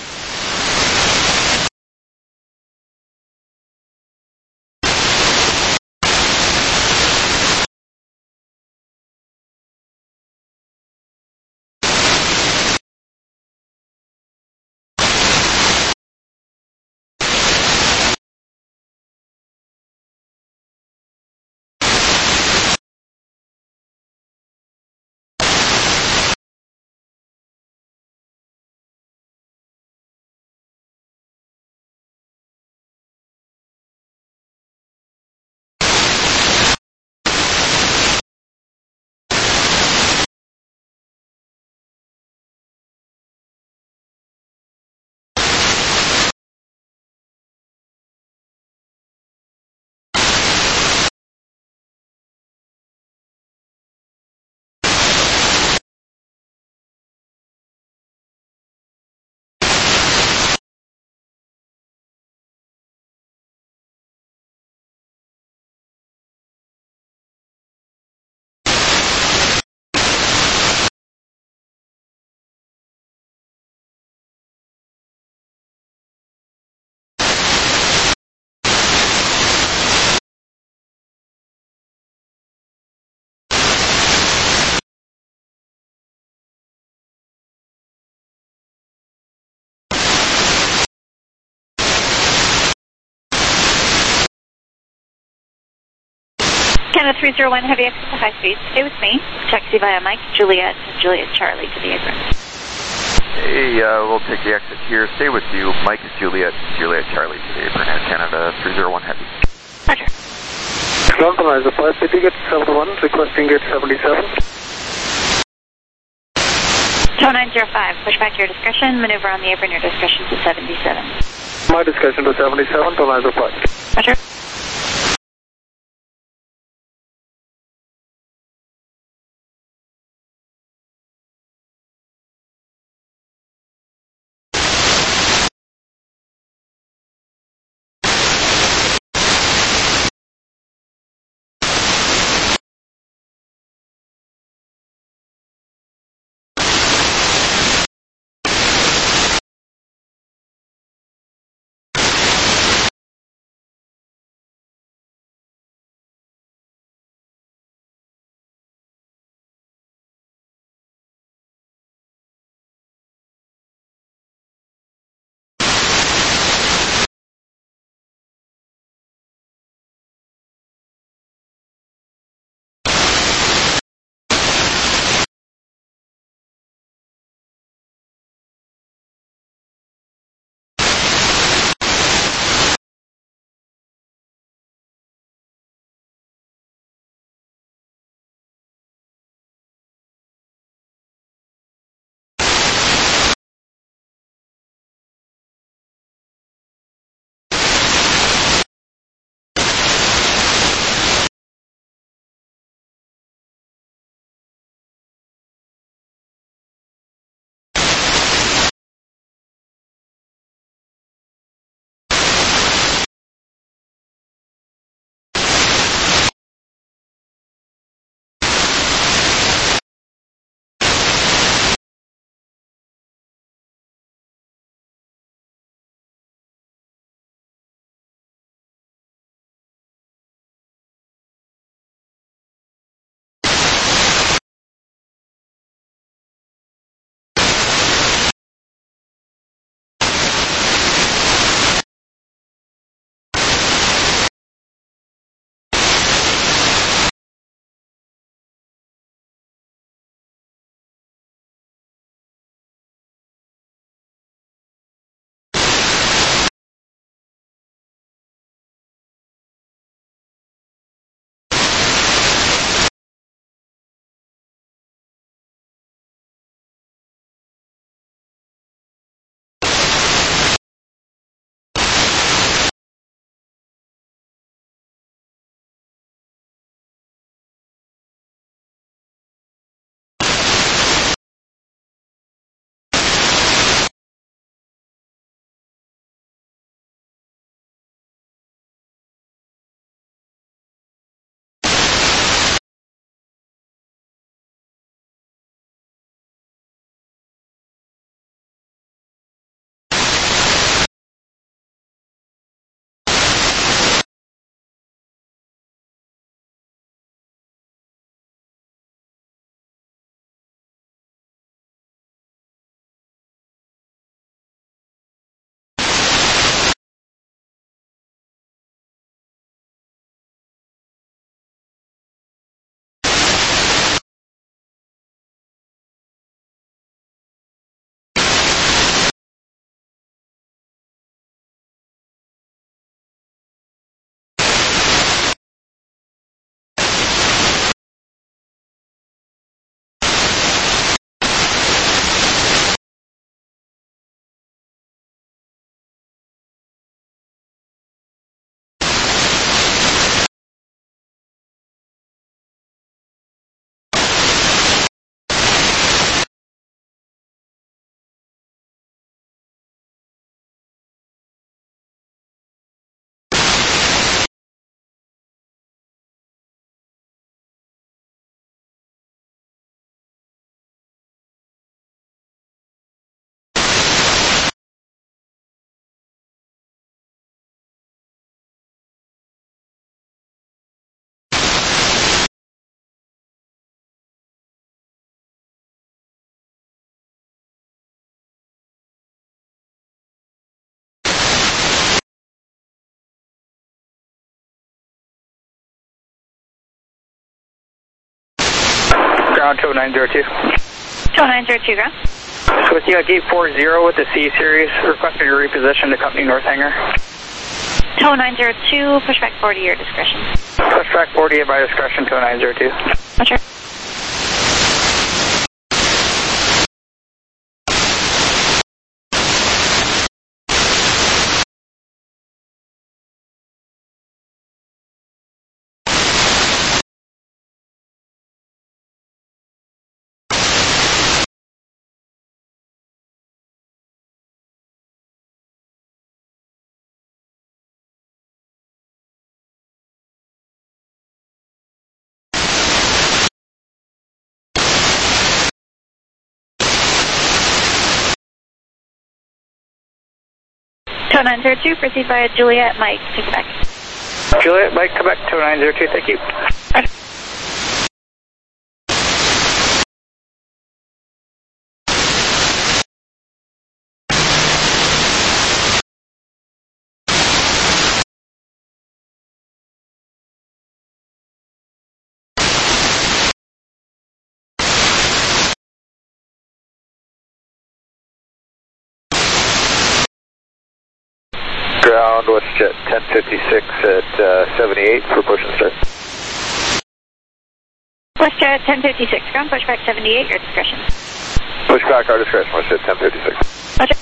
Canada 301 Heavy exit to high speed. Stay with me. Taxi via Mike, Juliet, Charlie to the apron. Hey, we'll take the exit here. Stay with you. Mike, Juliet, Charlie to the apron. Air Canada 301 Heavy. Roger. Ground Analyzer 5, City Gate 71, requesting Gate 77. Tow 905, push back your discretion. Maneuver on the apron, your discretion to 77. My discretion to 77, Tow 905. Roger. Ground 2902. 2902, ground. So with you at gate 40 with the C series, requesting to reposition to company north hangar. TOW 902, pushback 40, your discretion. Pushback 40 at my discretion, TOW 902. Roger. TOW 902, proceed via Juliet, Mike, take it back. Juliet, Mike, Quebec, TOW 902, thank you. Roger. Ground WestJet 1056 at 78 for push and start. WestJet 1056, ground, pushback 78, your discretion. Pushback our discretion, WestJet 1056. Roger.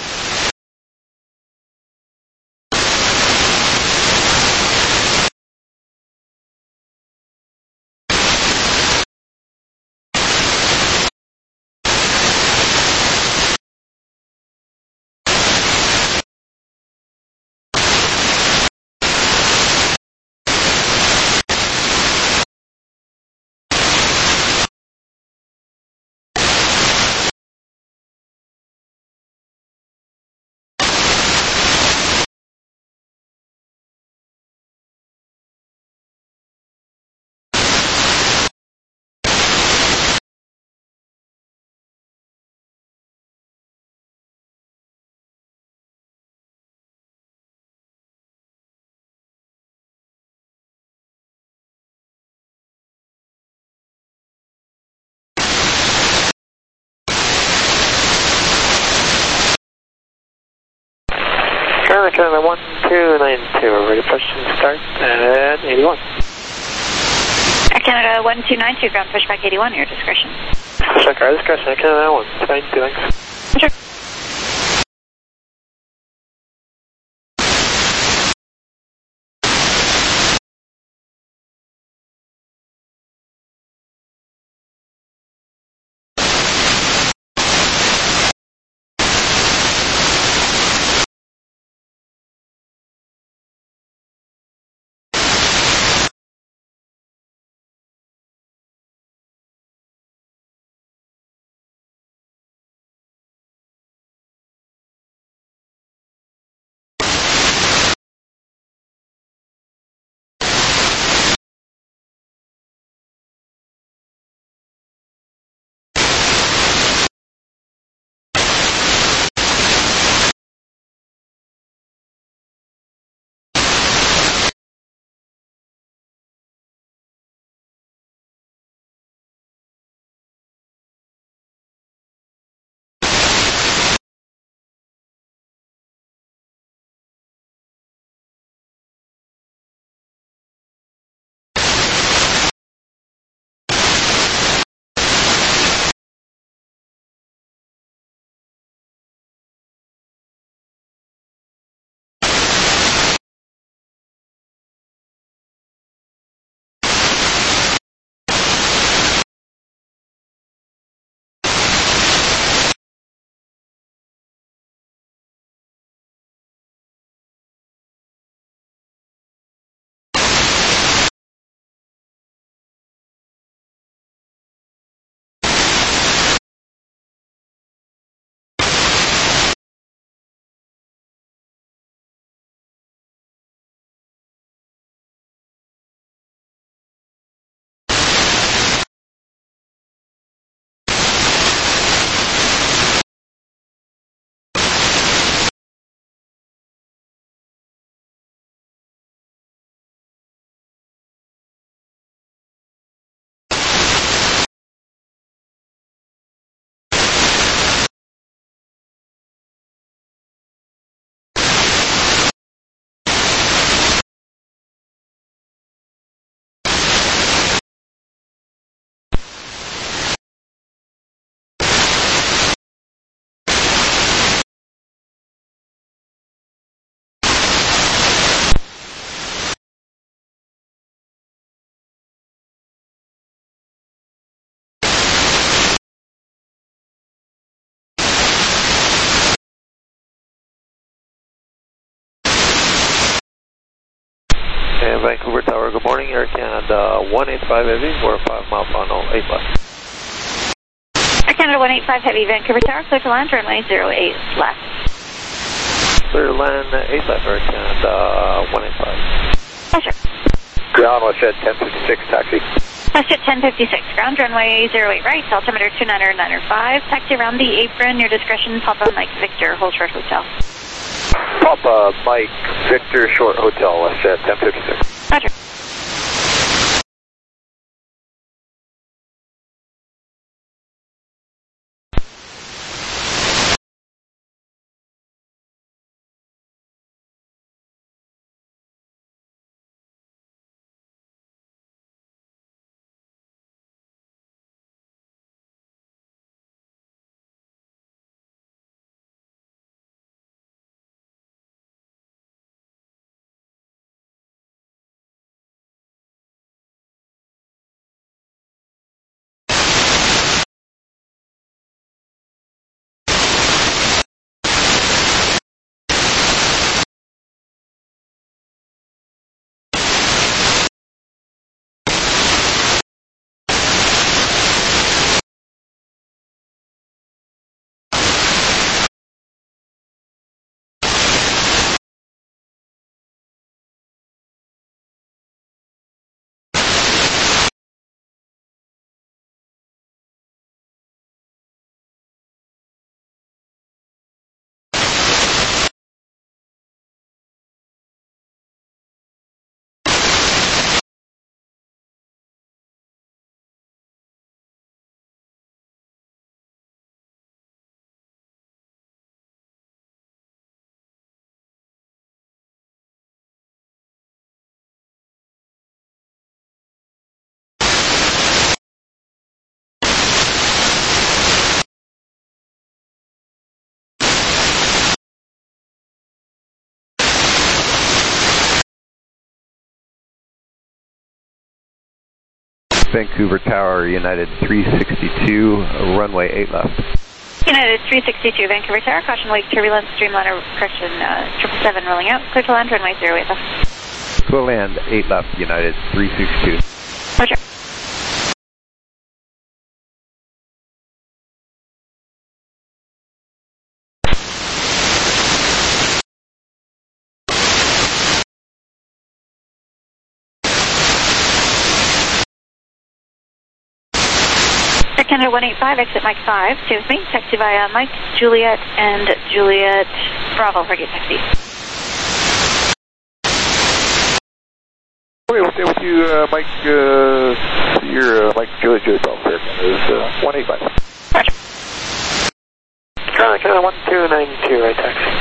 Canada 1292, ready to push and start at 81. Canada 1292, ground, pushback 81, your discretion. Pushback our discretion, Canada 192, thanks. Roger. Vancouver Tower, good morning, Air Canada 185 Heavy, we're 5 mile final, 8 left. Air Canada 185 Heavy, Vancouver Tower, clear to land, runway 08 left. Clear to land, 8 left, Air Canada 185. Pleasure. Ground, WestJet 1056, taxi. WestJet 1056, ground, runway 08 right, altimeter 299.5, taxi around the apron, your discretion, Papa Mike Victor, hold short hotel. Papa Mike Victor, short hotel, WestJet 1056. Roger. Vancouver Tower, United 362, runway 8 left. United 362, Vancouver Tower, caution wake turbulence, Streamliner, correction, 777 rolling out, clear to land, runway 08 left. Clear land, 8 left, United 362. Roger. Canada 185, exit Mike 5, stay with me, taxi via Mike, Juliet, and Juliet Bravo for gate taxi. Okay, we'll stay with you, Mike, your Mike, Juliet Bravo here, is 185. Roger. Canada 1292, right taxi.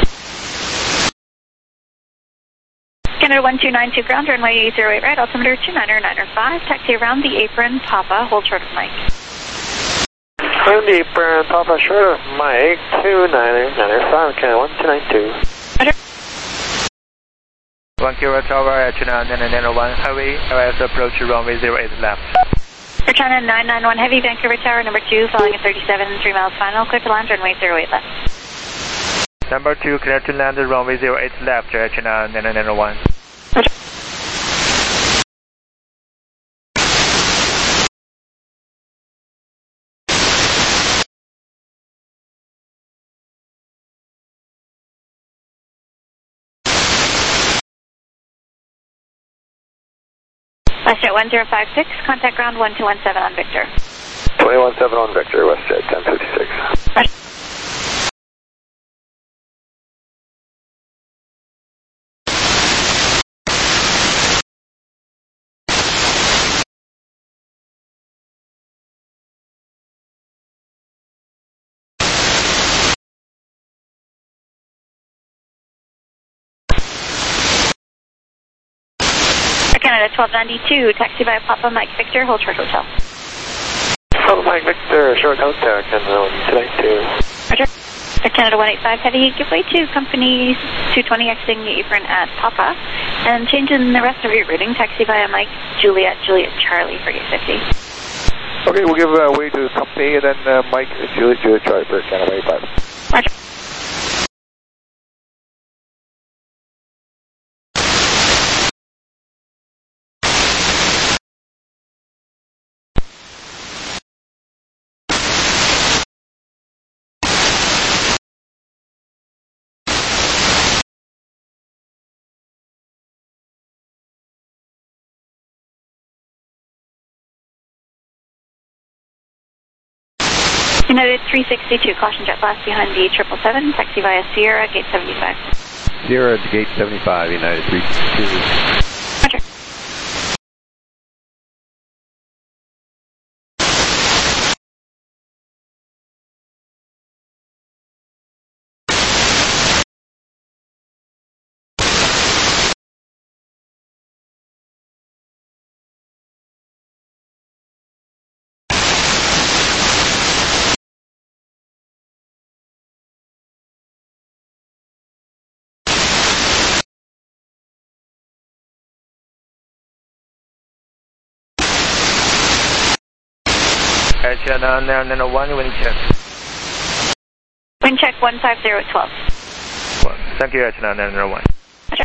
Canada 1292, ground, runway 08 right, altimeter 299.5, taxi around the apron, Papa, hold short of Mike. On the apron, Papa, short of Mike, 299.5, Canada 1292. Roger. Vancouver Tower, China 991 Heavy, LS approach runway 08 left. For China 991 Heavy, Vancouver Tower, number 2, following at 37, 3 miles final, clear to land, runway 08 left. Number 2, clear to land, runway 08 left, China 991. Roger. WestJet 1056, contact ground 1217 on Victor. 217 on Victor, WestJet 1056. Roger. Canada 1292, taxi by Papa Mike Victor, hold short hotel. Papa Mike Victor, short hotel, Canada 1292. Roger. Canada 185 Heavy, give way to company 220 exiting the apron at Papa, and change in the rest of your routing, taxi via Mike, Juliet, Charlie for gate 50. Okay, we'll give way to the company, and then Mike, Juliet, Charlie for Canada 185. Roger. United 362, caution jet blast behind the 777, taxi via Sierra, gate 75. Sierra to gate 75, United 362. Roger. Channel 901, wind check. Wind check 150 at 12. Thank you, Channel 901. Roger.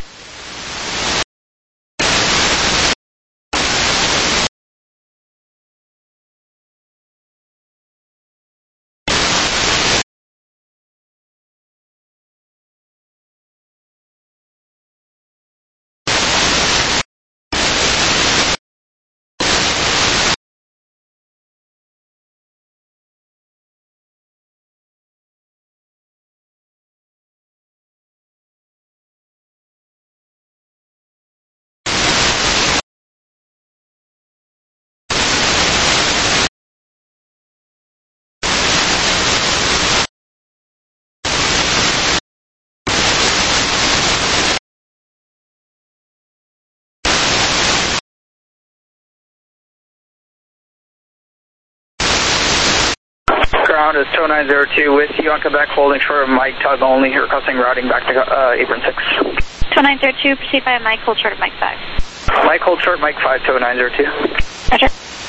Ground is 2902 with you on Quebec, holding short of Mike, tug only, requesting routing back to apron 6. 2902, proceed by Mike, hold short of Mike 5. Mike, hold short, Mike 5, 2902. Roger.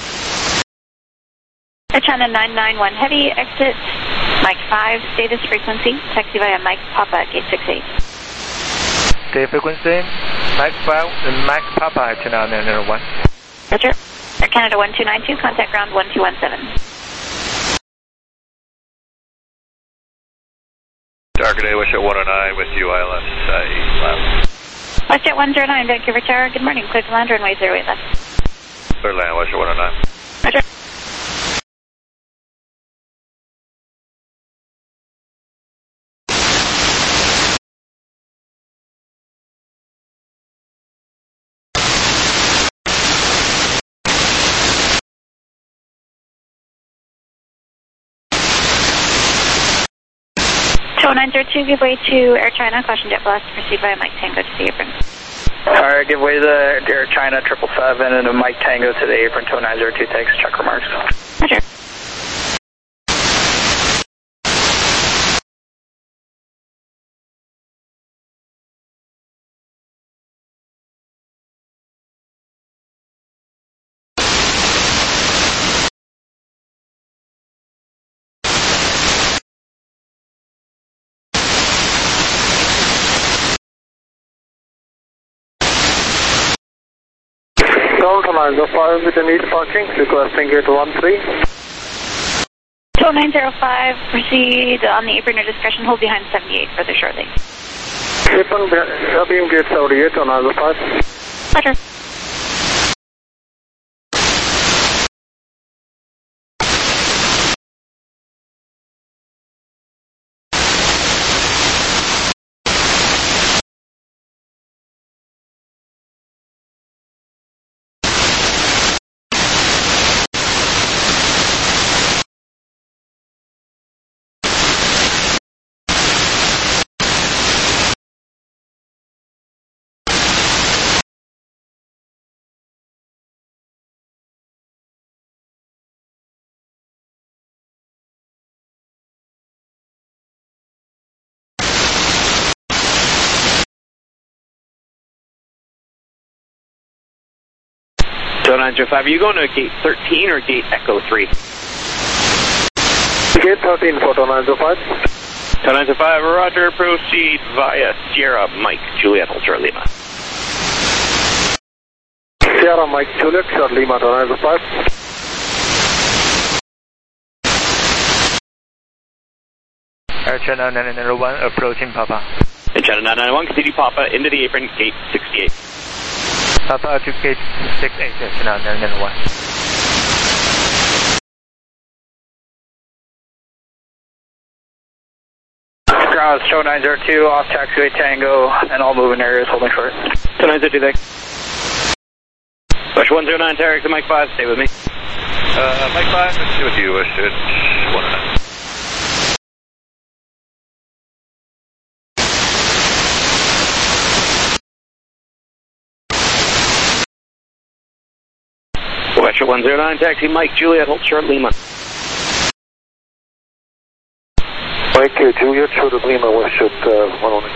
Channel 991 heavy, exit Mike 5, status frequency, taxi via Mike Papa, gate 68. State frequency, Mike 5 and Mike Papa, Channel 901. Roger. Air Canada 1292, contact ground 1217. Target Westjet 109 with you, ILS 8 left. Westjet 109, Vancouver Tower, good morning, clear to land, runway 08 left. Clear land, Westjet 109. Roger. Show 902, give way to Air China, caution jet blast, proceed via Mike Tango to the apron. Alright, give way to Air China 777 and a Mike Tango to the apron, tow 902, thanks, check remarks. Roger. Ground 5 with a need parking, requesting gate 13. Tow 905, proceed on the apron or discretion, hold behind 78 further shortly. Apron beam gate 78 on 5. Roger. Tow 905, are you going to gate 13 or gate Echo 3? Gate 13 for Tow 905. Tow 905, roger, proceed via Sierra Mike Juliet, hold short Lima. Sierra Mike Juliet, short Lima, Tow 905. Air Channel 901, approaching Papa. Air Channel 991, continue Papa into the apron, gate 68. Papa to gate 68, Channel 991. Show 902 off taxiway Tango and all moving areas holding short. Show 902, thanks. West 109, Tarek to Mike 5, stay with me. Mike 5, stay with you, West 109. West 109, taxi Mike Juliet, hold short Lima. Mike Juliet, short of Lima, West 109.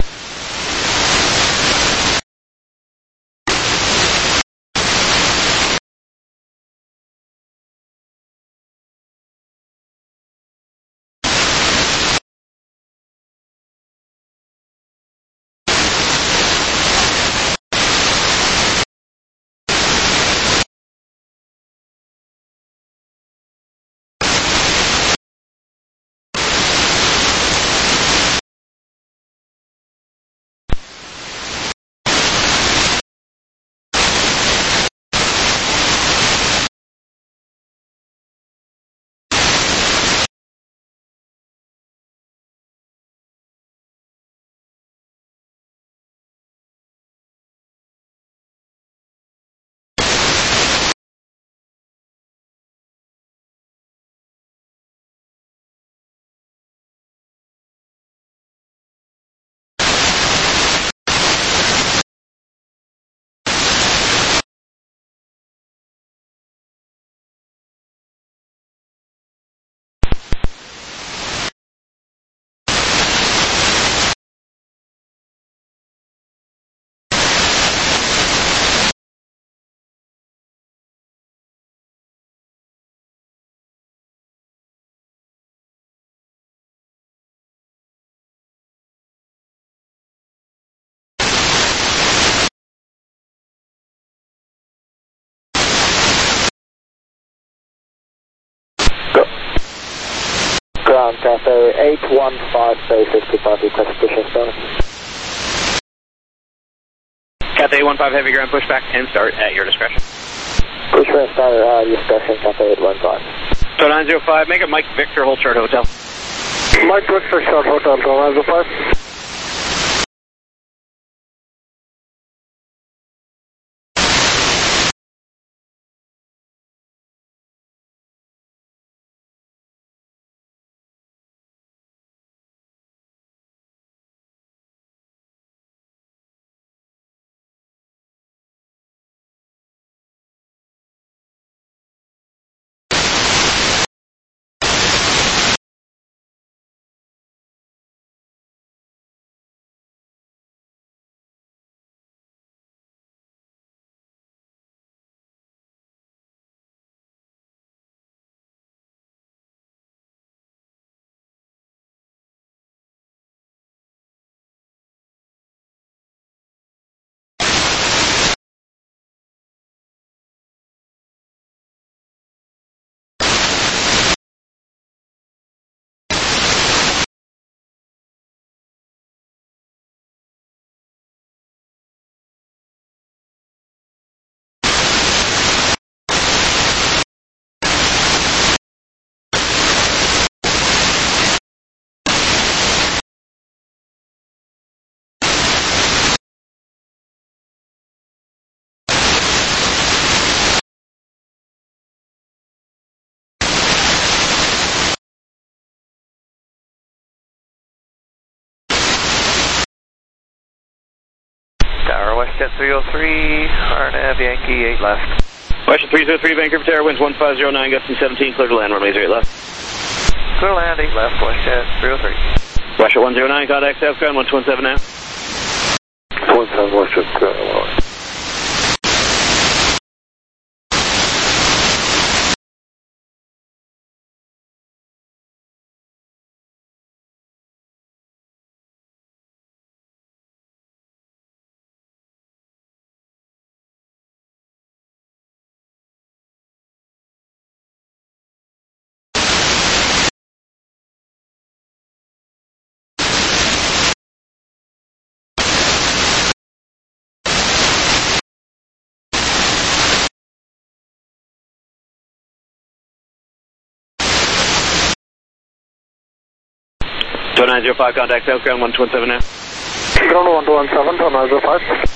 Ground Cafe 815, say 55, request push and start. Cafe 815, heavy ground pushback and start at your discretion. Push and start, discretion, Cafe 815. So 905, make it Mike Victor, hold short hotel. Mike Victor, short hotel, 905. Tower, WestJet 303, RNAV Yankee 8 left. WestJet 303, Vancouver Tower, winds 1509, gusting 17, clear to land, runway 8 left. Clear to land, 8 left, WestJet 303. WestJet 109, contact southbound, 127 now. 127 WestJet, 2905, contact South Ground 117 now. Ground 117, 2905.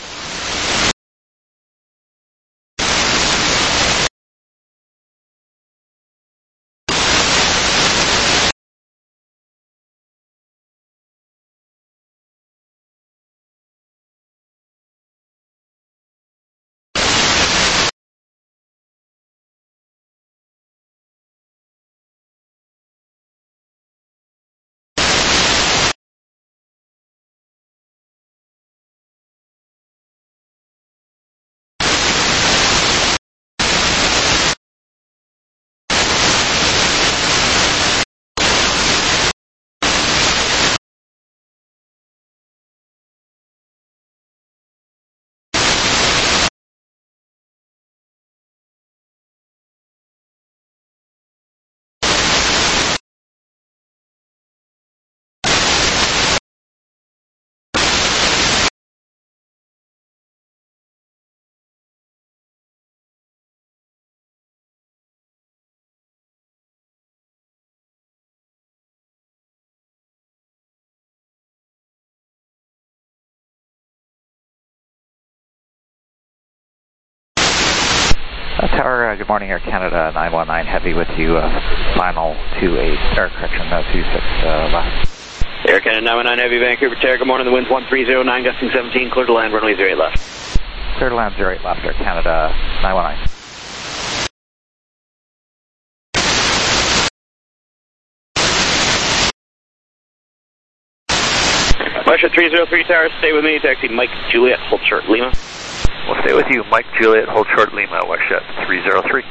Tower, good morning, Air Canada 919 Heavy with you, final 28, or correction, 26 left. Air Canada 919 Heavy, Vancouver Tower, good morning, the wind's 1309, gusting 17, clear to land, runway 08 left. Clear to land 08 left, Air Canada 919. Russia 303 Tower, stay with me, taxi Mike Juliet, hold short, Lima. We'll stay with you, Mike Juliet, hold short Lima, WestJet 303.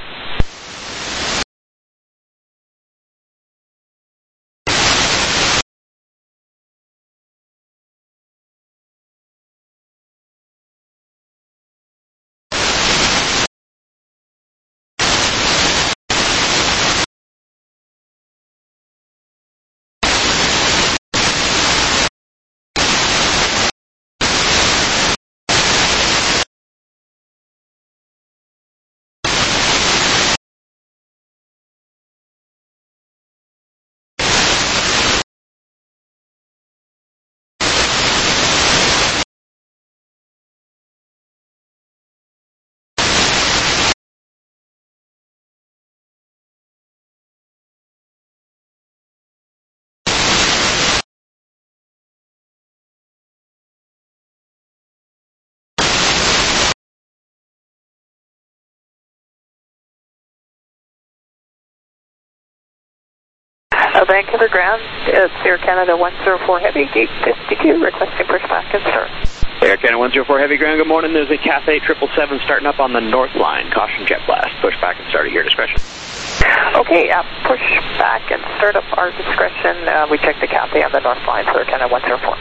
Vancouver ground, it's Air Canada 104 Heavy, gate 52, requesting pushback and start. Air Canada 104 Heavy ground, good morning. There's a Cathay 777 starting up on the north line. Caution jet blast. Pushback and start at your discretion. Okay, push back and start up our discretion. We check the Cathay on the north line for Air Canada 104.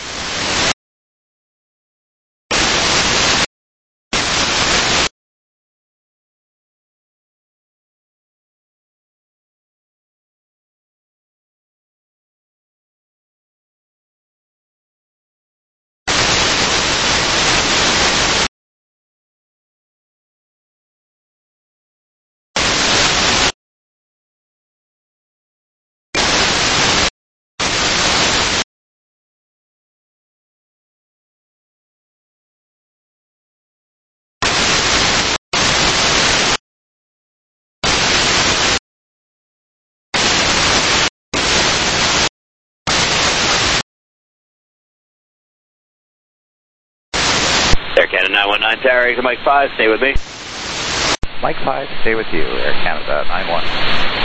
Air Canada 919 Tower, Mike 5, stay with me. Mike 5, stay with you, Air Canada 91.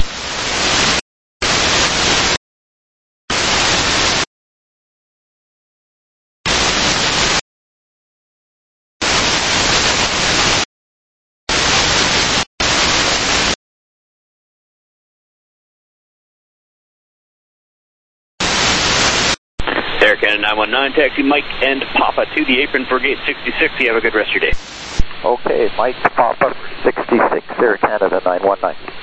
Air Canada 919, taxi Mike and Papa to the apron for gate 66. You have a good rest of your day. Okay, Mike Papa 66, Air Canada 919.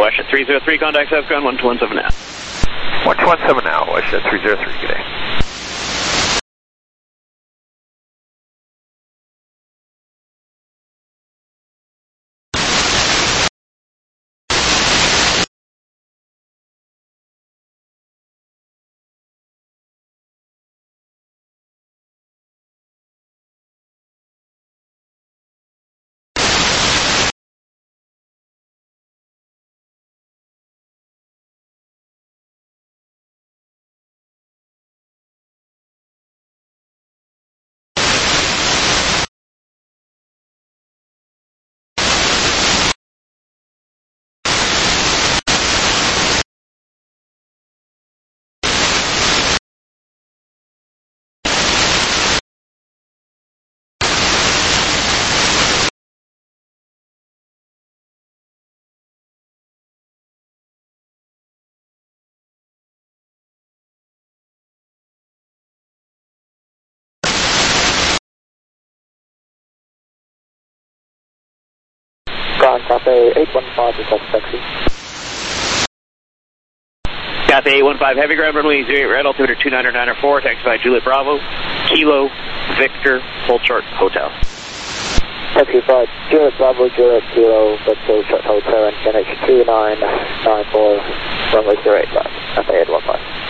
West 303, contact South Ground 1217 now. 1217 now, West 303, good day. Ground Cathay 815 request taxi. Cathay 815, heavy ground runway 08 right, altimeter 29904, taxi by Juliet Bravo, Kilo, Victor, hold short, hotel. Taxi by Juliet Bravo, Juliet Kilo, Victor, short hotel, and NH 2994, runway 08 right, Cathay 815.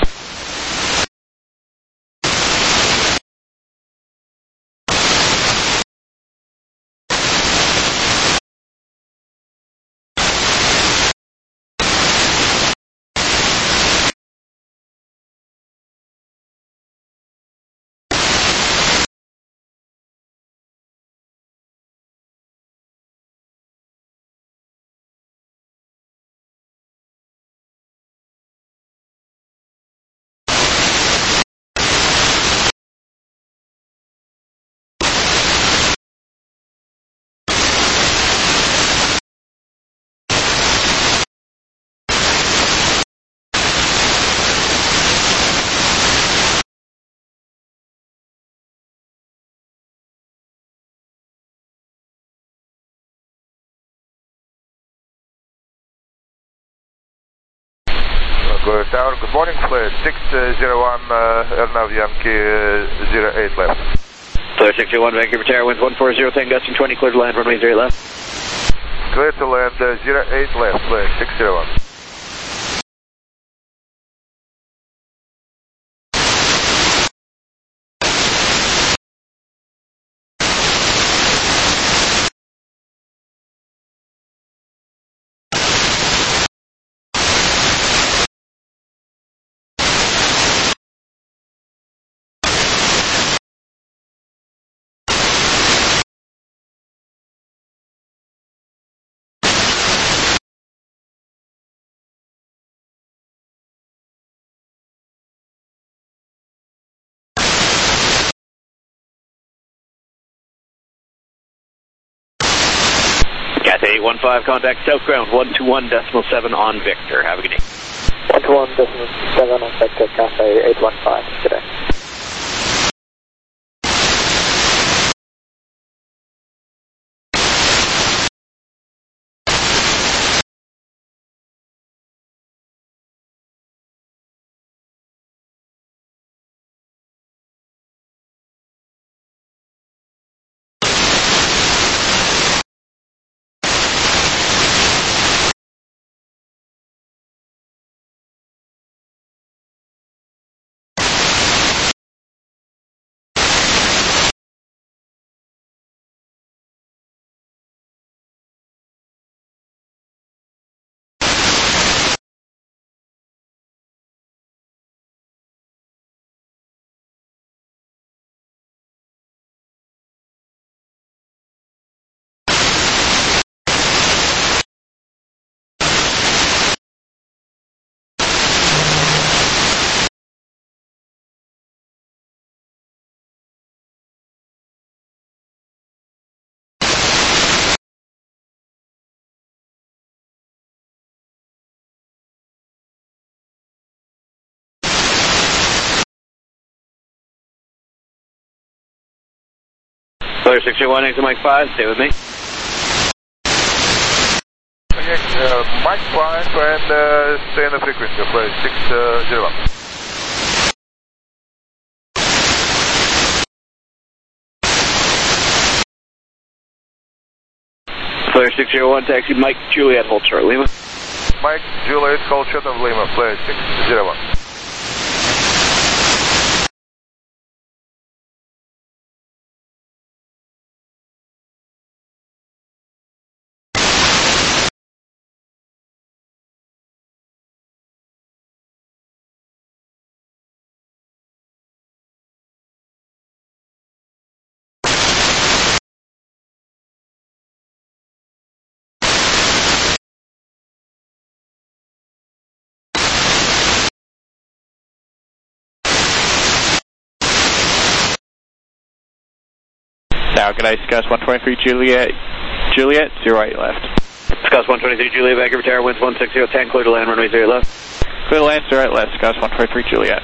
Tower, good morning, flight 601, Airnav Yankee 08 left. Flare 601, Vancouver Tower, winds 140, 10 gusting 20, clear to land, runway 08 left. Clear to land, 08 left, flight 601. Cathay 815, contact South Ground 121.7 on Victor. Have a good day. 121.7 on Victor, Cathay 815, good day. Flare 601, exit Mike 5, stay with me. Okay, Mike 5 and stay on the frequency, flight 601. Flare 601, taxi Mike Juliet, hold short Lima. Mike Juliet, hold short of Lima, Flare 601. Tower, good day, Scus 123 Juliet, 08 left. Scus 123 Juliet, Vancouver Tower, winds 16010, clear to land, runway 08 left. Clear to land, 08 left, Scus 123 Juliet.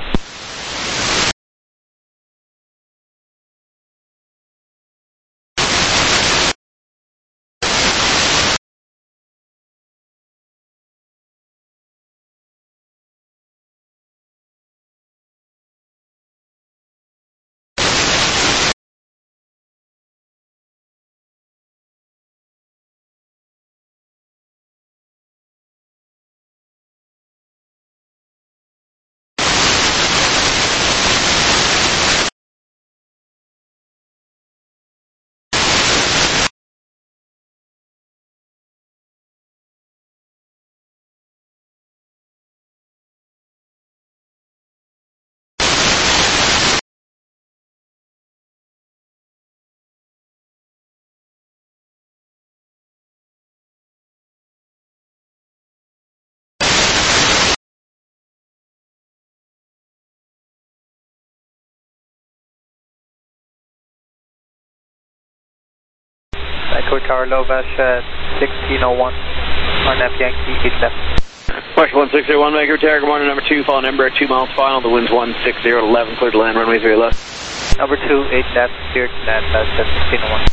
Echo Tower, low Vash 1601, RNAV Yankee 8 left. Marshal 1601, Vancouver Tower, good morning, number 2, falling Embraer 2 miles final, the wind's 160 to 11, clear to land, runway 08 left. Number 2, 8 left, cleared to land, Vash 1601.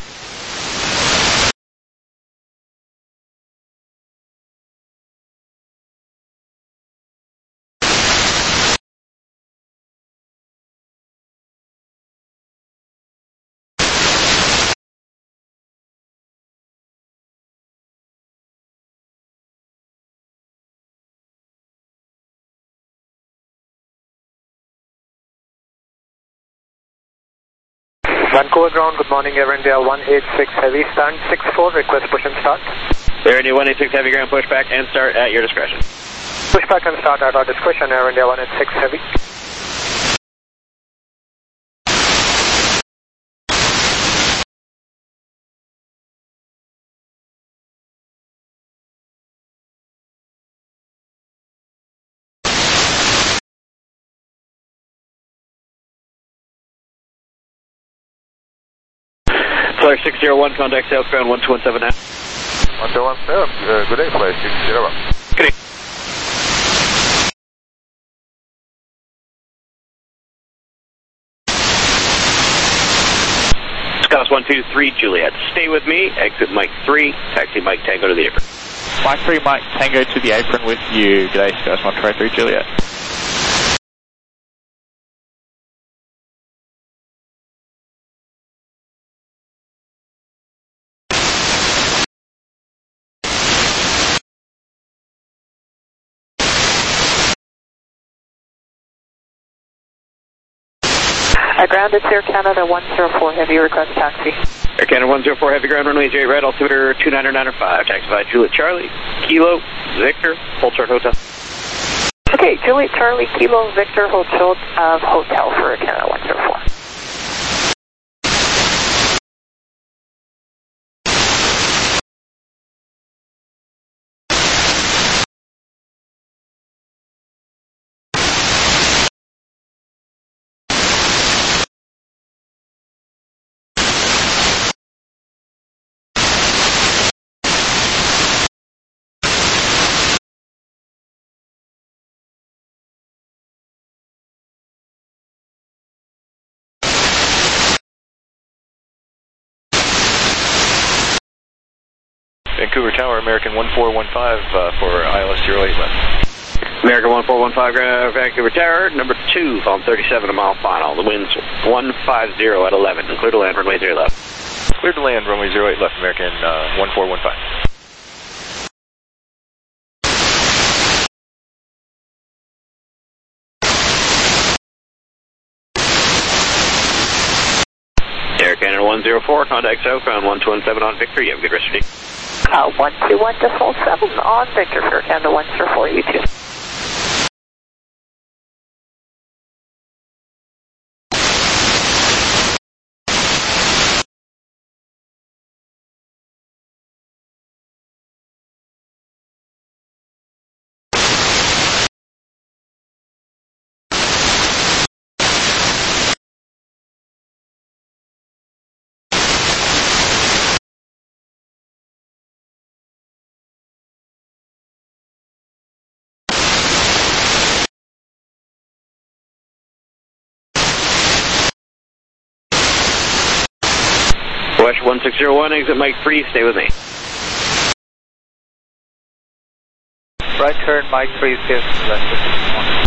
Vancouver ground, good morning, Air India 186 Heavy, stand 64, request push and start. Air India 186 Heavy, ground push back and start at your discretion. Push back and start at our discretion, Air India 186 Heavy. Flare 601, contact southbound 1217 now. 1217, good day, Flare 601. Good day. Scus 123 Juliet, stay with me, exit Mike 3, taxi Mike Tango to the apron. Mike 3, Mike Tango to the apron with you. G'day, Scus 123 Juliet. Grounded Air Canada 104 Heavy, request taxi. Air Canada 104 Heavy, ground runway 08 right, altimeter 29905, taxi by Juliet Charlie, Kilo, Victor, hold short hotel. Okay, Juliet Charlie, Kilo, Victor, hold short of hotel for Air Canada 104. Vancouver Tower, American 1415 for ILS 08 left. American 1415, Vancouver Tower, number 2, following 37 a mile final. The wind's 150 at 11. Clear to land, runway 0 left. Clear to land, runway 08 left, American 1415. Air Canada 104, contact southbound 127 on Victor. You have a good rest of your day. 121 to hold 7 on Victor for Canada 104, you too. West 1601, exit Mike 3, stay with me. Right turn, Mike 3, stay with me, left 51.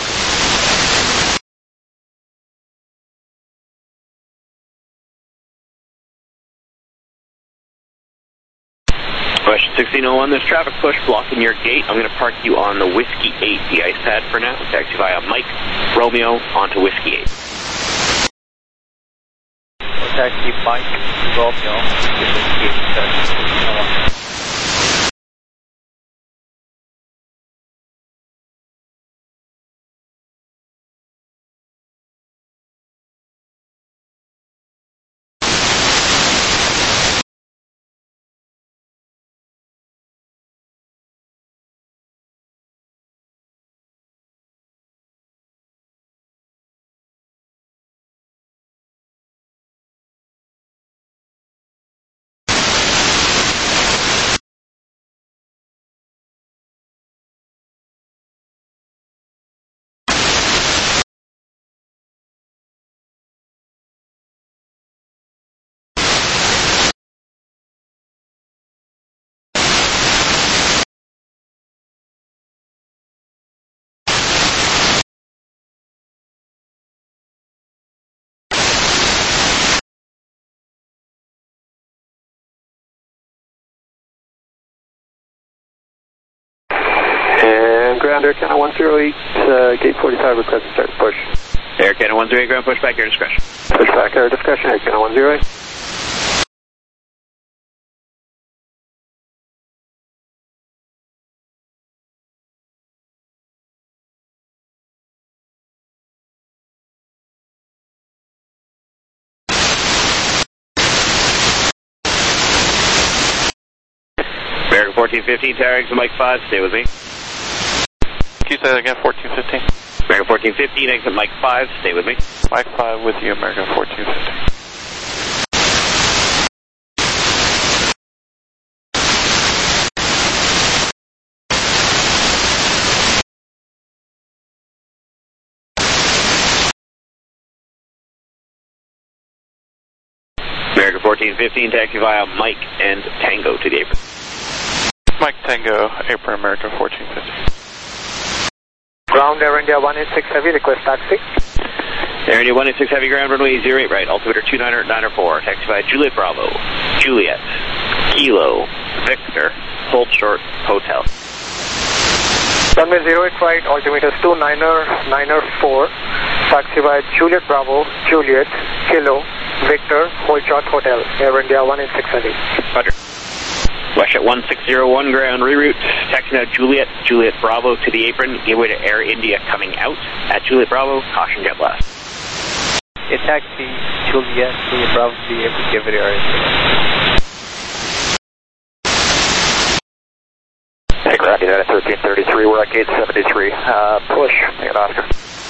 West 1601, there's traffic push blocking your gate. I'm going to park you on the Whiskey 8, the ice pad for now. Taxi via Mike Romeo onto Whiskey 8. Taxi Mike Romeo, Whiskey 8, Ground Air Canada 108, gate 45, request to start push. Air Canada 108, ground push back, air discretion. Push back, air discretion, Air Canada 108. American 1415, tower exit Mike 5, stay with me. Can you say that again, 1415? American 1415, exit Mike 5, stay with me. Mike 5 with you, American 1415. American 1415, taxi via Mike and Tango to the apron. Mike Tango, apron, American 1415. Ground Air India 186 Heavy, request taxi. Air India 186 Heavy, ground runway 08 right, altimeter 294, taxi via Juliet Bravo, Juliet, Kilo, Victor, hold short, hotel. Runway 08 right, altimeter 294, taxi via Juliet Bravo, Juliet, Kilo, Victor, hold short, hotel. Air India 186 Heavy. Roger. West at 1601, ground reroute. Taxi now Juliet, Juliet Bravo to the apron. Give way to Air India coming out at Juliet Bravo. Caution jet blast. Taxi Juliet, Juliet Bravo to the apron. Give way to Air India. Hey, ground United 1333. We're at gate 73. Push. Make it Oscar.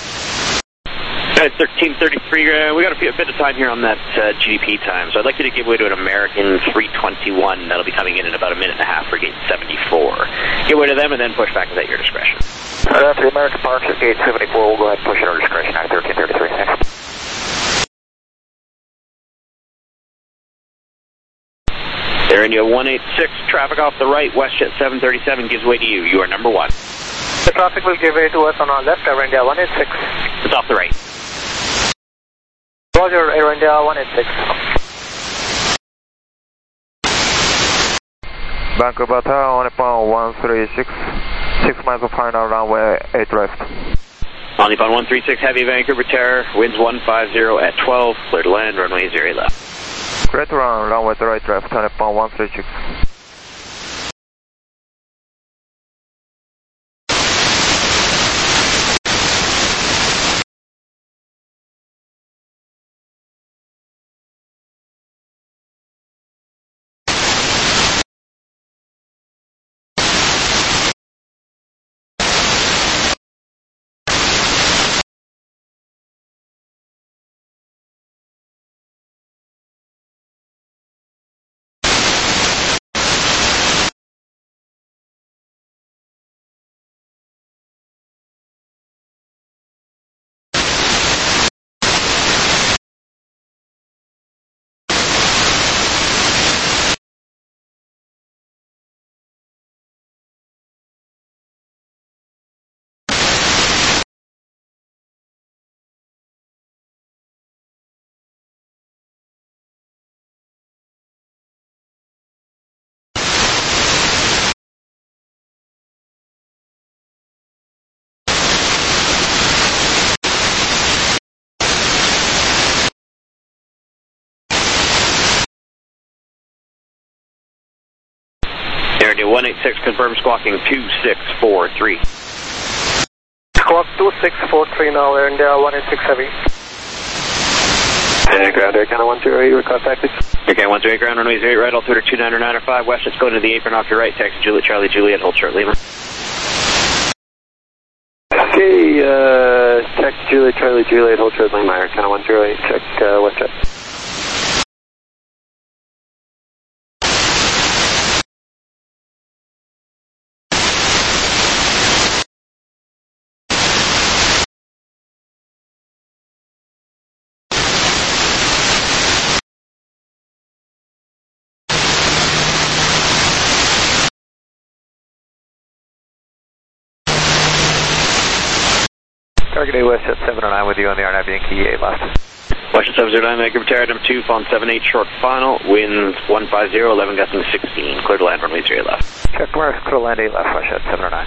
1333, we got a bit of time here on that GDP time, so I'd like you to give way to an American 321. That'll be coming in about a minute and a half for gate 74. Give way to them and then push back at your discretion. After the American Parks at gate 74, we'll go ahead and push at our discretion at 1333. Thanks. Air India 186, traffic off the right, WestJet 737 gives way to you. You are number 1. The traffic will give way to us on our left, Air India 186. It's off the right. Roger, Air India 186. Vancouver Tower, on upon 136, 6 miles of final runway 8 left. On upon 136, heavy Vancouver Tower, winds 150 at 12, clear to land, runway 08 left. Clear to run, runway right left, on upon 136. Air India 186, confirm squawking 2643. Squawk 2643 now, Air India 186 heavy. Ground Air Canada 108, request taxi. Okay, 108 ground, runway 08 right, altimeter 29905, west, let's go to the apron off your right, taxi Juliet, Charlie, Juliet, hold short, Lima. Okay, taxi Juliet, Charlie, Juliet, hold short, Lima, Air Canada 108, check WestJet. Target A WestJet 709 with you on the RNAV Yankee 8 left. WestJet 709, Vancouver Tower, number 2, Fawn 78, short final, winds 150, 11 gusting 16, clear to land, runway 08 left. Check commercial, clear to land 8 left, WestJet 709.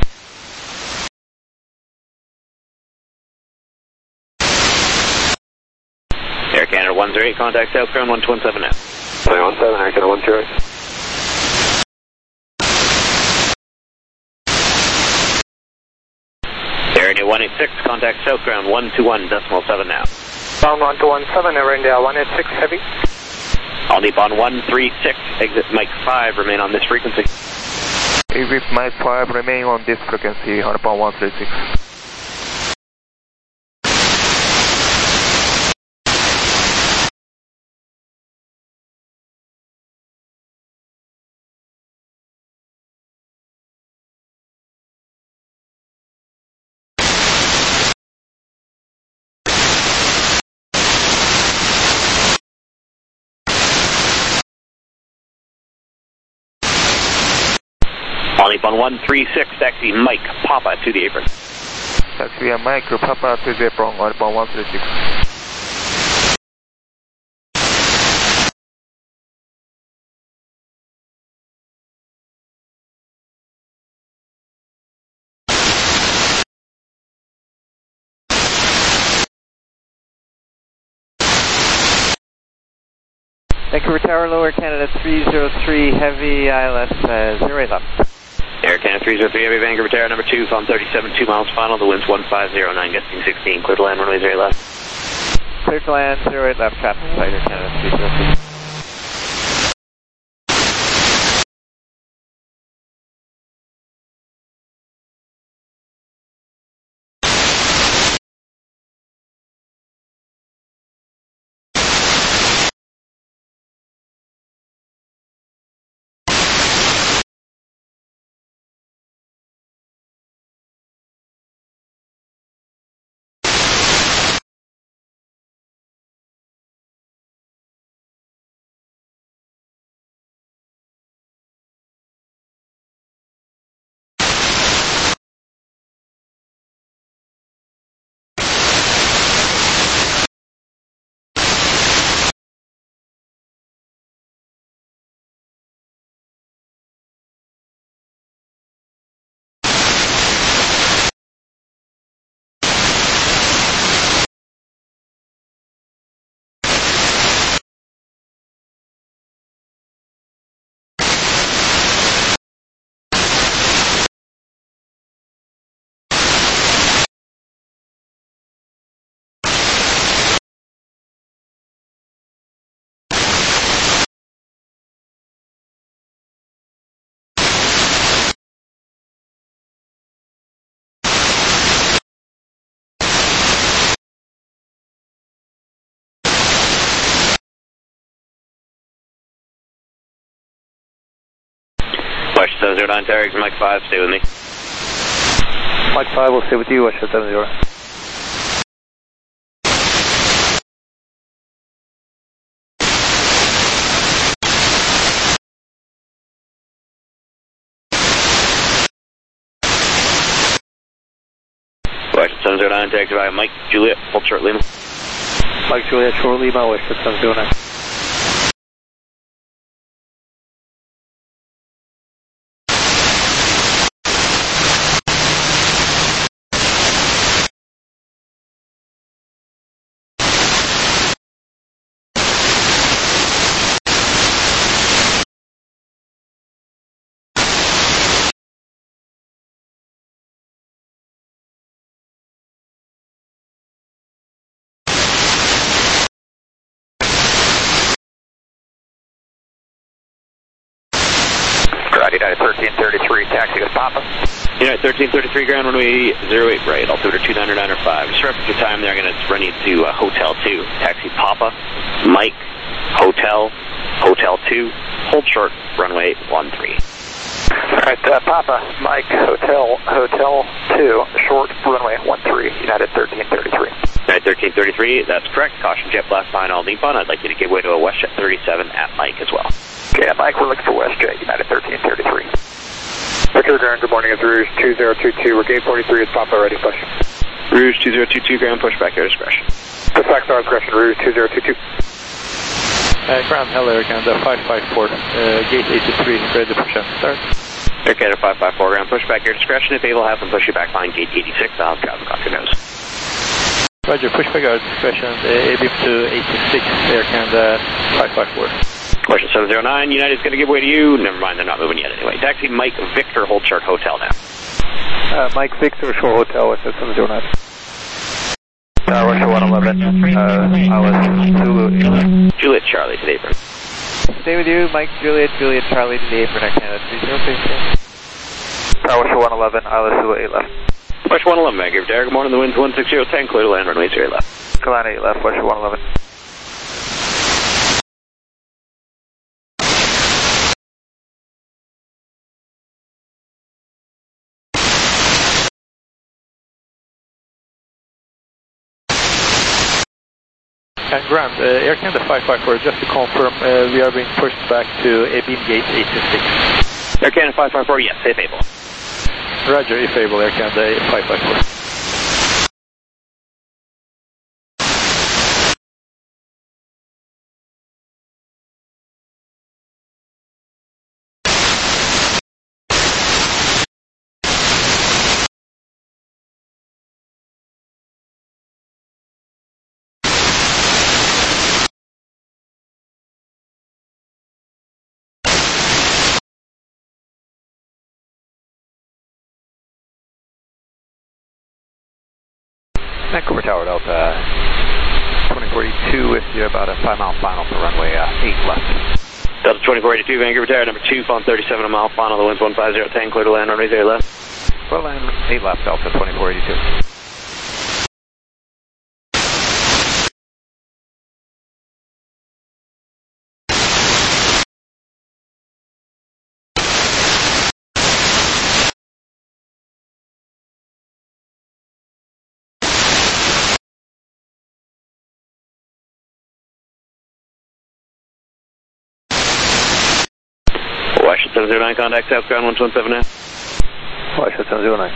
Air Canada 108, contact Southground 117 now. 917, Air Canada 108. Air India 186, contact Southground 121.7 now. Bound 1217, Air India 186 heavy. On the Nippon 136, exit Mike 5, remain on this frequency. Exit Mike 5, remain on this frequency, on upon 136. On Nippon 136, taxi Mike Papa to the apron. Taxi Mike Papa to the apron, on upon 136. Vancouver Tower, Lower Canada 303, heavy ILS 08 left. Air Canada 303, heavy Vancouver Tower, number 2, Fawn 37, 2 miles final, the wind's 1509, gusting 16, clear to land, runway 08 left. Clear to land, 08 left, traffic site, Air Canada 303. Washington 709 Tarek, Mike 5, stay with me. Mike 5 will stay with you, Washington 70. Washington 709 Taxi via Mike Juliet, hold short Lima. Mike Juliet, short Lima, Washington 709. United 1333, taxi to Papa. United 1333, ground runway 08 right, altimeter 299.5. Just reference the time there, I'm going to run you to Hotel 2, taxi Papa, Mike, Hotel, Hotel 2, hold short, runway 13. Alright, Papa, Mike, Hotel 2, short, runway 13, United 1333. United 1333, that's correct. Caution jet blast behind all Nippon. I'd like you to give way to a WestJet 37 at Mike as well. Okay, Mike, we're looking for WestJet, United 1333. Victor ground, good morning, it's Rouge 2022, we're gate 43, it's Papa, ready, push. Rouge 2022, ground, push back, your discretion. Push back, star discretion, Rouge 2022. Ground, hello, Air Canada 554, gate 83, ready to push out, start. Air Canada 554, ground, push back, your discretion. If able, have them push you back behind gate 86, I'll have traffic off your nose. Roger, push back our discretion, ABIP to 86, Air Canada 554. Question 709, United's going to give way to you. Never mind, they're not moving yet anyway. Taxi Mike Victor, hold short Hotel now. Mike Victor, short Hotel, with 709. Russia 111, Juliet Charlie to the apron. Stay with you, Mike Juliet, Juliet Charlie to the apron, Air Canada 3056. Russia 111, Isla Sula 8 left. Russia 111, Vancouver Derek, good morning, the wind's 16010, clear to land, runway 0 left. Carolina 8 left, Russia 111. And ground, Air Canada 554, just to confirm, we are being pushed back to ABIM gate 86. Air Canada 554, yes, if able. Roger, if able, Air Canada 554. Vancouver Tower Delta 2042 with you about a 5-mile final for runway 8 left. Delta 2482, Vancouver Tower number 2, phone 37, a mile final, the wind's 15010, clear to land, runway 0 left. Well, land 8 left, Delta 2482. Washington 709, contact South Ground 117 now. Washington 709.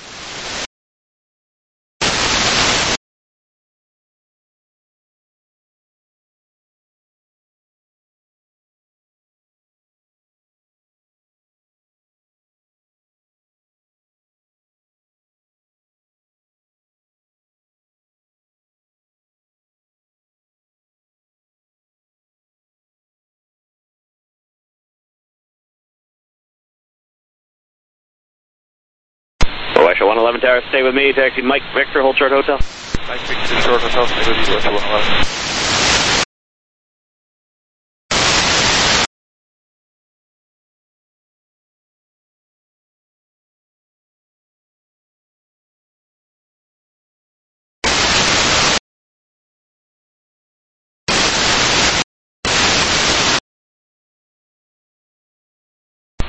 Washington 111 Tower, stay with me. Taxi Mike Victor, hold short Hotel. Mike Victor, short Hotel, stay with you, Washington 111.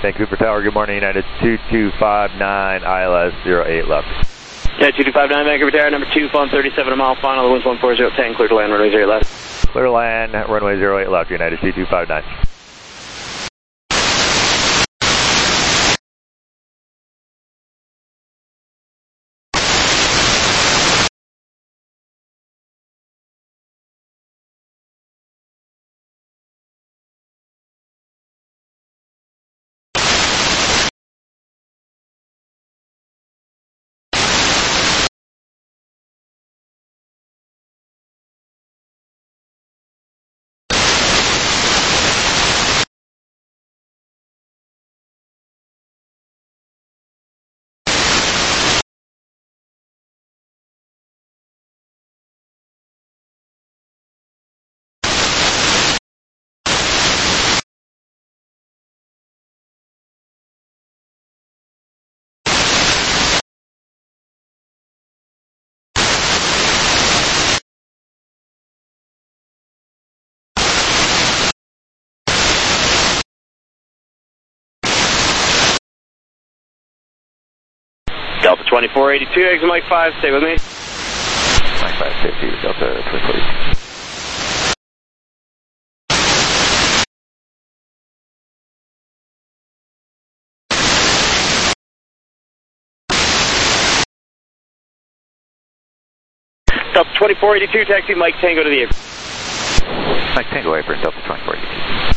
Vancouver Tower, good morning, United 2259, ILS 08 left. Yeah, 2259 Vancouver Tower, number 2, phone 37 a mile final, the wind's 14010, clear to land, runway 08 left. Clear to land, runway 08 left, United 2259. Delta 2482, exit Mike 5, stay with me. Mike 550, Delta 2482. Delta 2482, taxi Mike Tango to the apron. Mike Tango apron, Delta 2482.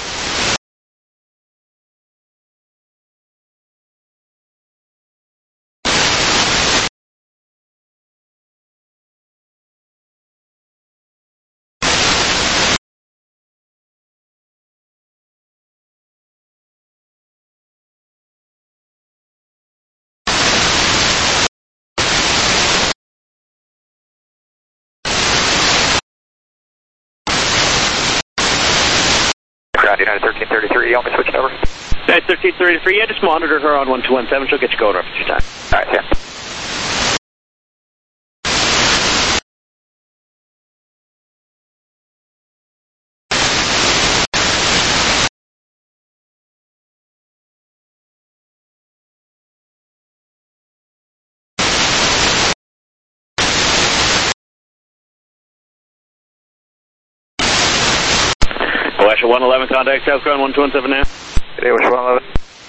Ground United 1333, Elmer switching over. United 1333, yeah, just monitor her on 1217, she'll get you going up at your time. Alright, yeah. West 111, contact South Ground 1217 now. Good day, West 111.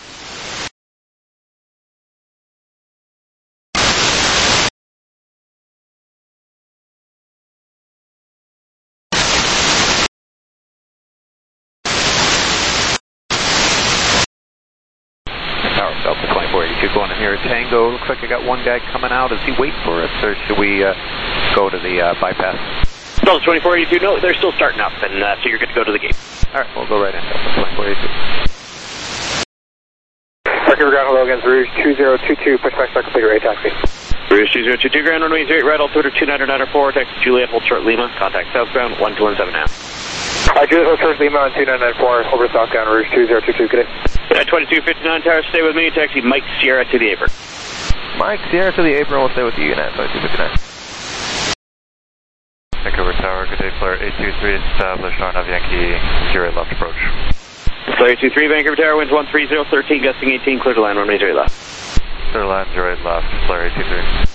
Tower, Delta 2482 going in here. Tango, looks like I got one guy coming out. Is he waiting for us, or should we go to the bypass? Delta 2482, no, they're still starting up, and so you're good to go to the gate. Alright, we'll go right in, Delta 2482. Vancouver Ground, hello again, Rouge 2022, push back, start complete, taxi. Rouge 2022, ground runway 08, right altimeter 29994, taxi Juliet, hold short Lima, contact southbound 1217 now. Juliet, hold short Lima on 2994, over to southbound, Rouge 2022, good day. 2259 Tower, stay with me, taxi Mike Sierra to the apron. Mike Sierra to the apron, we'll stay with you, United 2259. Vancouver Tower, good day, Flare 823, establish on Yankee 0 left approach. Flare 823, Vancouver Tower, winds 13013, gusting 18, clear to land, runway 08 left. Clear to land, 08 left, Flare 823.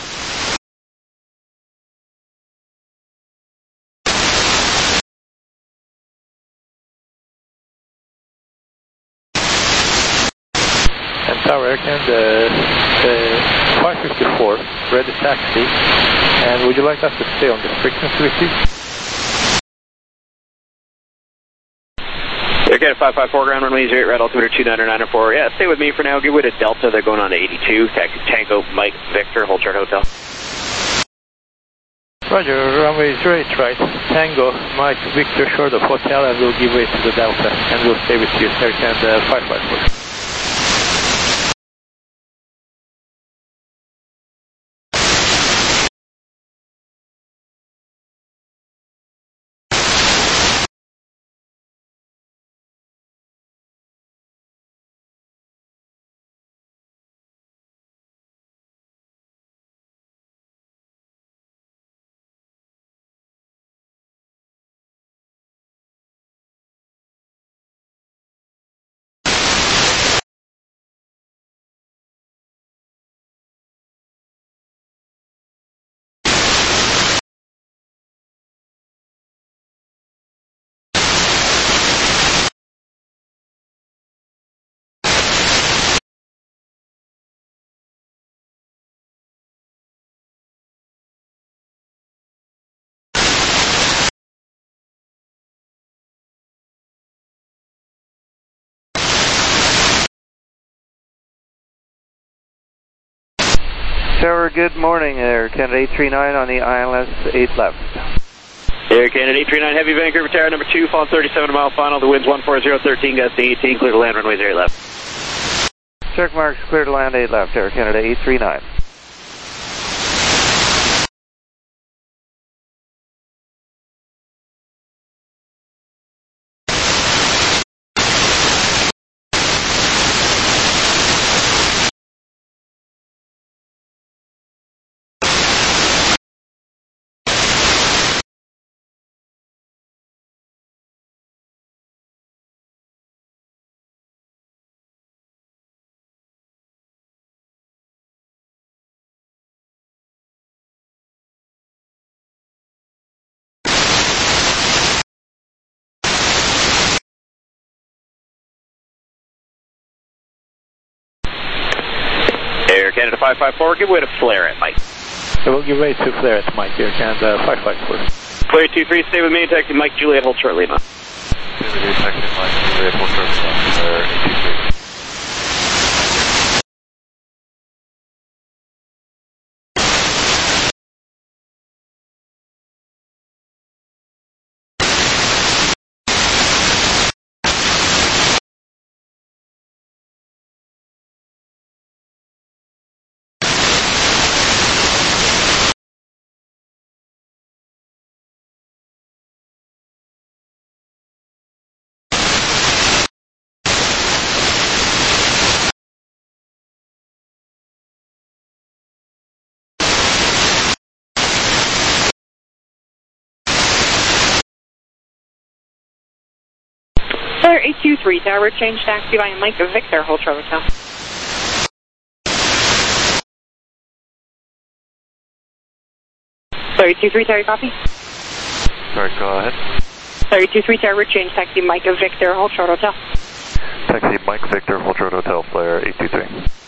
And Tower Aircan, the 554, ready taxi. And would you like us to stay on this frequency with you? Aircan 554, ground runway 08, right altimeter 29994. Yeah, stay with me for now. Give way to Delta, they're going on to 82. Taxi Tango, Mike, Victor, hold short hotel. Roger, runway 08 right, Tango, Mike, Victor, short of hotel, and we'll give way to the Delta, and we'll stay with you, Aircan 554. Tower, good morning. Air Canada 839 on the ILS 8 left. Air Canada 839 Heavy, Vancouver Tower number 2, fall 37 mile final. The wind's 14013, gusting 18, clear to land, runways 8 left. Check marks, clear to land 8 left, Air Canada 839. Air Canada 554, give way to flare at Mike. I will give way to flare at Mike, Air Canada 554. Flare 23, stay with me, taxi Mike Juliet, hold short Lima. Stay with you, taxi Mike Juliet, hold short Lima, flare 823. Flare 823, tower change taxi by Mike Victor, hold short hotel. Flare 823, tower copy. Sorry, go ahead. Flare 823, tower change taxi Mike Victor, hold short hotel. Taxi Mike Victor, hold short hotel, flare 823.